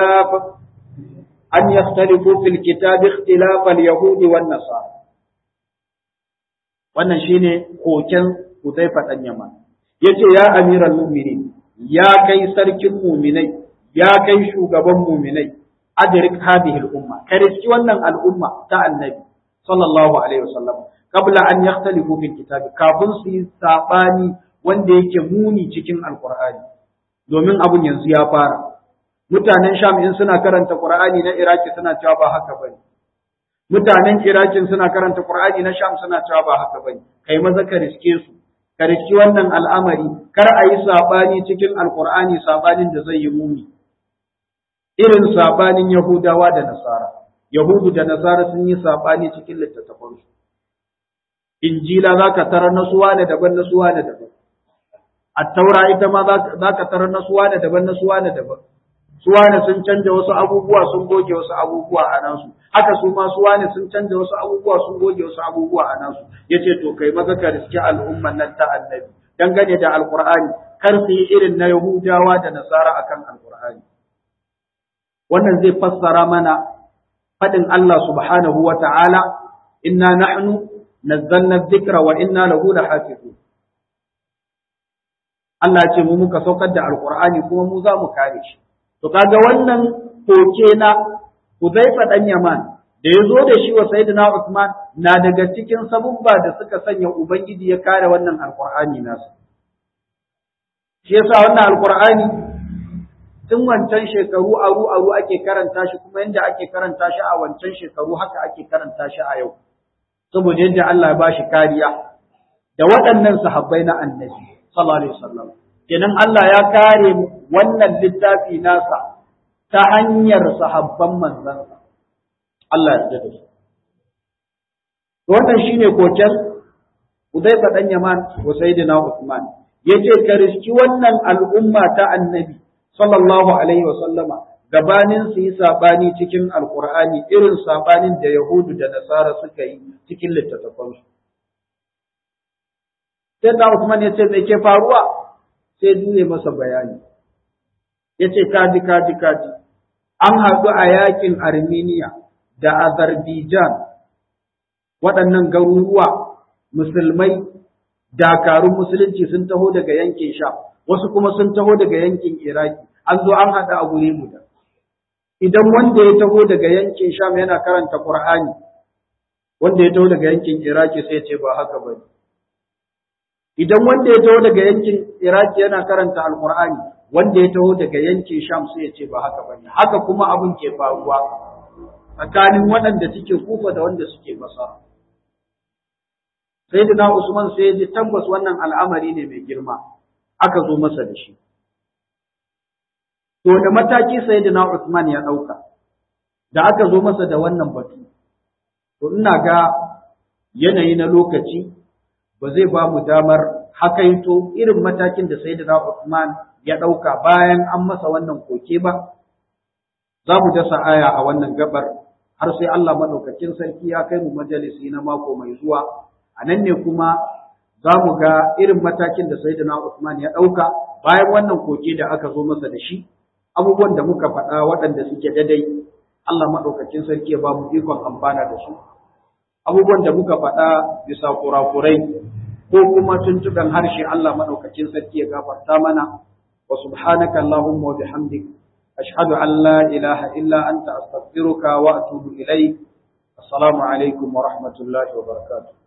ikhtilaf al-yahudi wan nasara. Wannan shine koken Hudhaifa dan Yaman. Yace ya amiral mu'minin, ya kai sarkin mu'minai, ya kai shugaban mu'minai, adrik hadhihi al-umma, ka riski wannan al'umma ta annabi sallallahu alaihi wasallam qabla an yakhtalifu fil kitab, kafin su yi sabani wanda yake muni cikin alqur'ani. Domin abun yanzu ya fara. Mutanen Sham in suna karanta Qur'ani na Iraki suna cewa ba haka bane. Mutanen Iraki suna karanta Qur'ani na Sham suna cewa ba haka bane. Kai maza ka riske su. Ka riski wannan al'amari, kar a yi saɓani cikin Alƙur'ani saɓanin da zai yi muni. Irin saɓanin Yahudawa da Nasara. Yahudu da Nasara sun yi saɓani cikin littattafansu. Injila za ka tarar na suwa da daban na suwa da daban. Attaura ita ma za ka tarar na suwa da daban na suwa da daban. Suwane sun canja wasu abubuwa sun goge wasu abubuwa a nasu. Haka su ma suwane sun canja wasu abubuwa sun goge wasu abubuwa a nasu. Yace to kai maza ka riski al'umman nan ta annabi. Dangane da Alƙur'ani, kar su yi irin na Yahudawa da Nasara akan Alƙur'ani. Wannan zai fassara mana faɗin Allah subhanahu wa ta'ala, inna nahnu nazzalna dhikra wa inna lahu lahafizun. Allah ce mu muka saukar da Alƙur'ani kuma mu za mu kare shi. To kaga wannan koke na Huzaifa dan Yaman da ya zo da shi wa Sayyidina Uthman na daga cikin sabubba da suka sanya Ubangiji ya kare wannan Alƙur'ani nasu. Shi yasa wannan Alƙur'ani tun wancan shekaru aru ake karanta shi kuma yadda ake karanta shi a wancan shekaru haka ake karanta shi a yau. Saboda yadda Allah ya ba shi kariya da waɗannan sahabbai na Annabi sallallahu alaihi wasallam. Kenan Allah ya kare wannan littafi nasa ta hanyar sahabban manzansa. Allah ya yarda da su. Wannan shine koken Huzaifa dan Yaman wa Sayyidina Uthman. Yace ka riski wannan al'umma ta Annabi sallallahu alaihi wa sallama gabanin su yi sabani cikin Alqur'ani irin sabanin da Yahudu da Nasara suka yi cikin littattafansu. Sayyidina Uthman yace me ke faruwa? Sai dole masa bayani. Yace kaji. An haɗu a yakin Armenia da Azerbaijan, waɗannan garuruwa musulmai, dakarun musulunci sun taho daga yankin Sham, wasu kuma sun taho daga yankin Iraki, an zo an haɗu a guri guda. Idan wanda ya taho daga yankin Sham yana karanta Qur'ani, wanda ya taho daga yankin Iraki sai ya ce ba haka bane. Idan wanda ya taho daga yankin Iraki yana karanta Alƙur'ani, wanda ya taho daga yankin Sham sai ya ce ba haka bane. Haka kuma abin ke faruwa tsakanin waɗanda suke Kufa da wanda suke Basra. Sayyidina Usman sai ya ji tabbas wannan al'amari ne mai girma. aka zo masa da shi. To da mataki sayyidina Uthman ya ɗauka da aka zo masa da wannan batu, to ina ga yanayi na lokaci ba zai ba mu damar hakaito irin matakin da sayyidina Uthman ya ɗauka bayan an masa wannan koke ba. Za mu dasa aya a wannan gabar har sai Allah maɗaukakin sarki ya kai mu majalisi na mako mai zuwa. A nan ne kuma za mu ga irin matakin da sayyidina Uthman ya ɗauka bayan wannan koke da aka zo masa da shi. Abubuwan da muka faɗa waɗanda suke daidai, Allah maɗaukakin sarki ya ba mu ikon amfana da su. Abubuwan da muka faɗa bisa kurakurai ko kuma tuntuɓen harshe, Allah maɗaukakin sarki ya gafarta mana. Wa subhanaka Allahumma wa bihamdik ashhadu an la ilaha illa anta astaghfiruka wa atubu ilayk. Assalamu alaikum wa rahmatullahi wa barakatuh.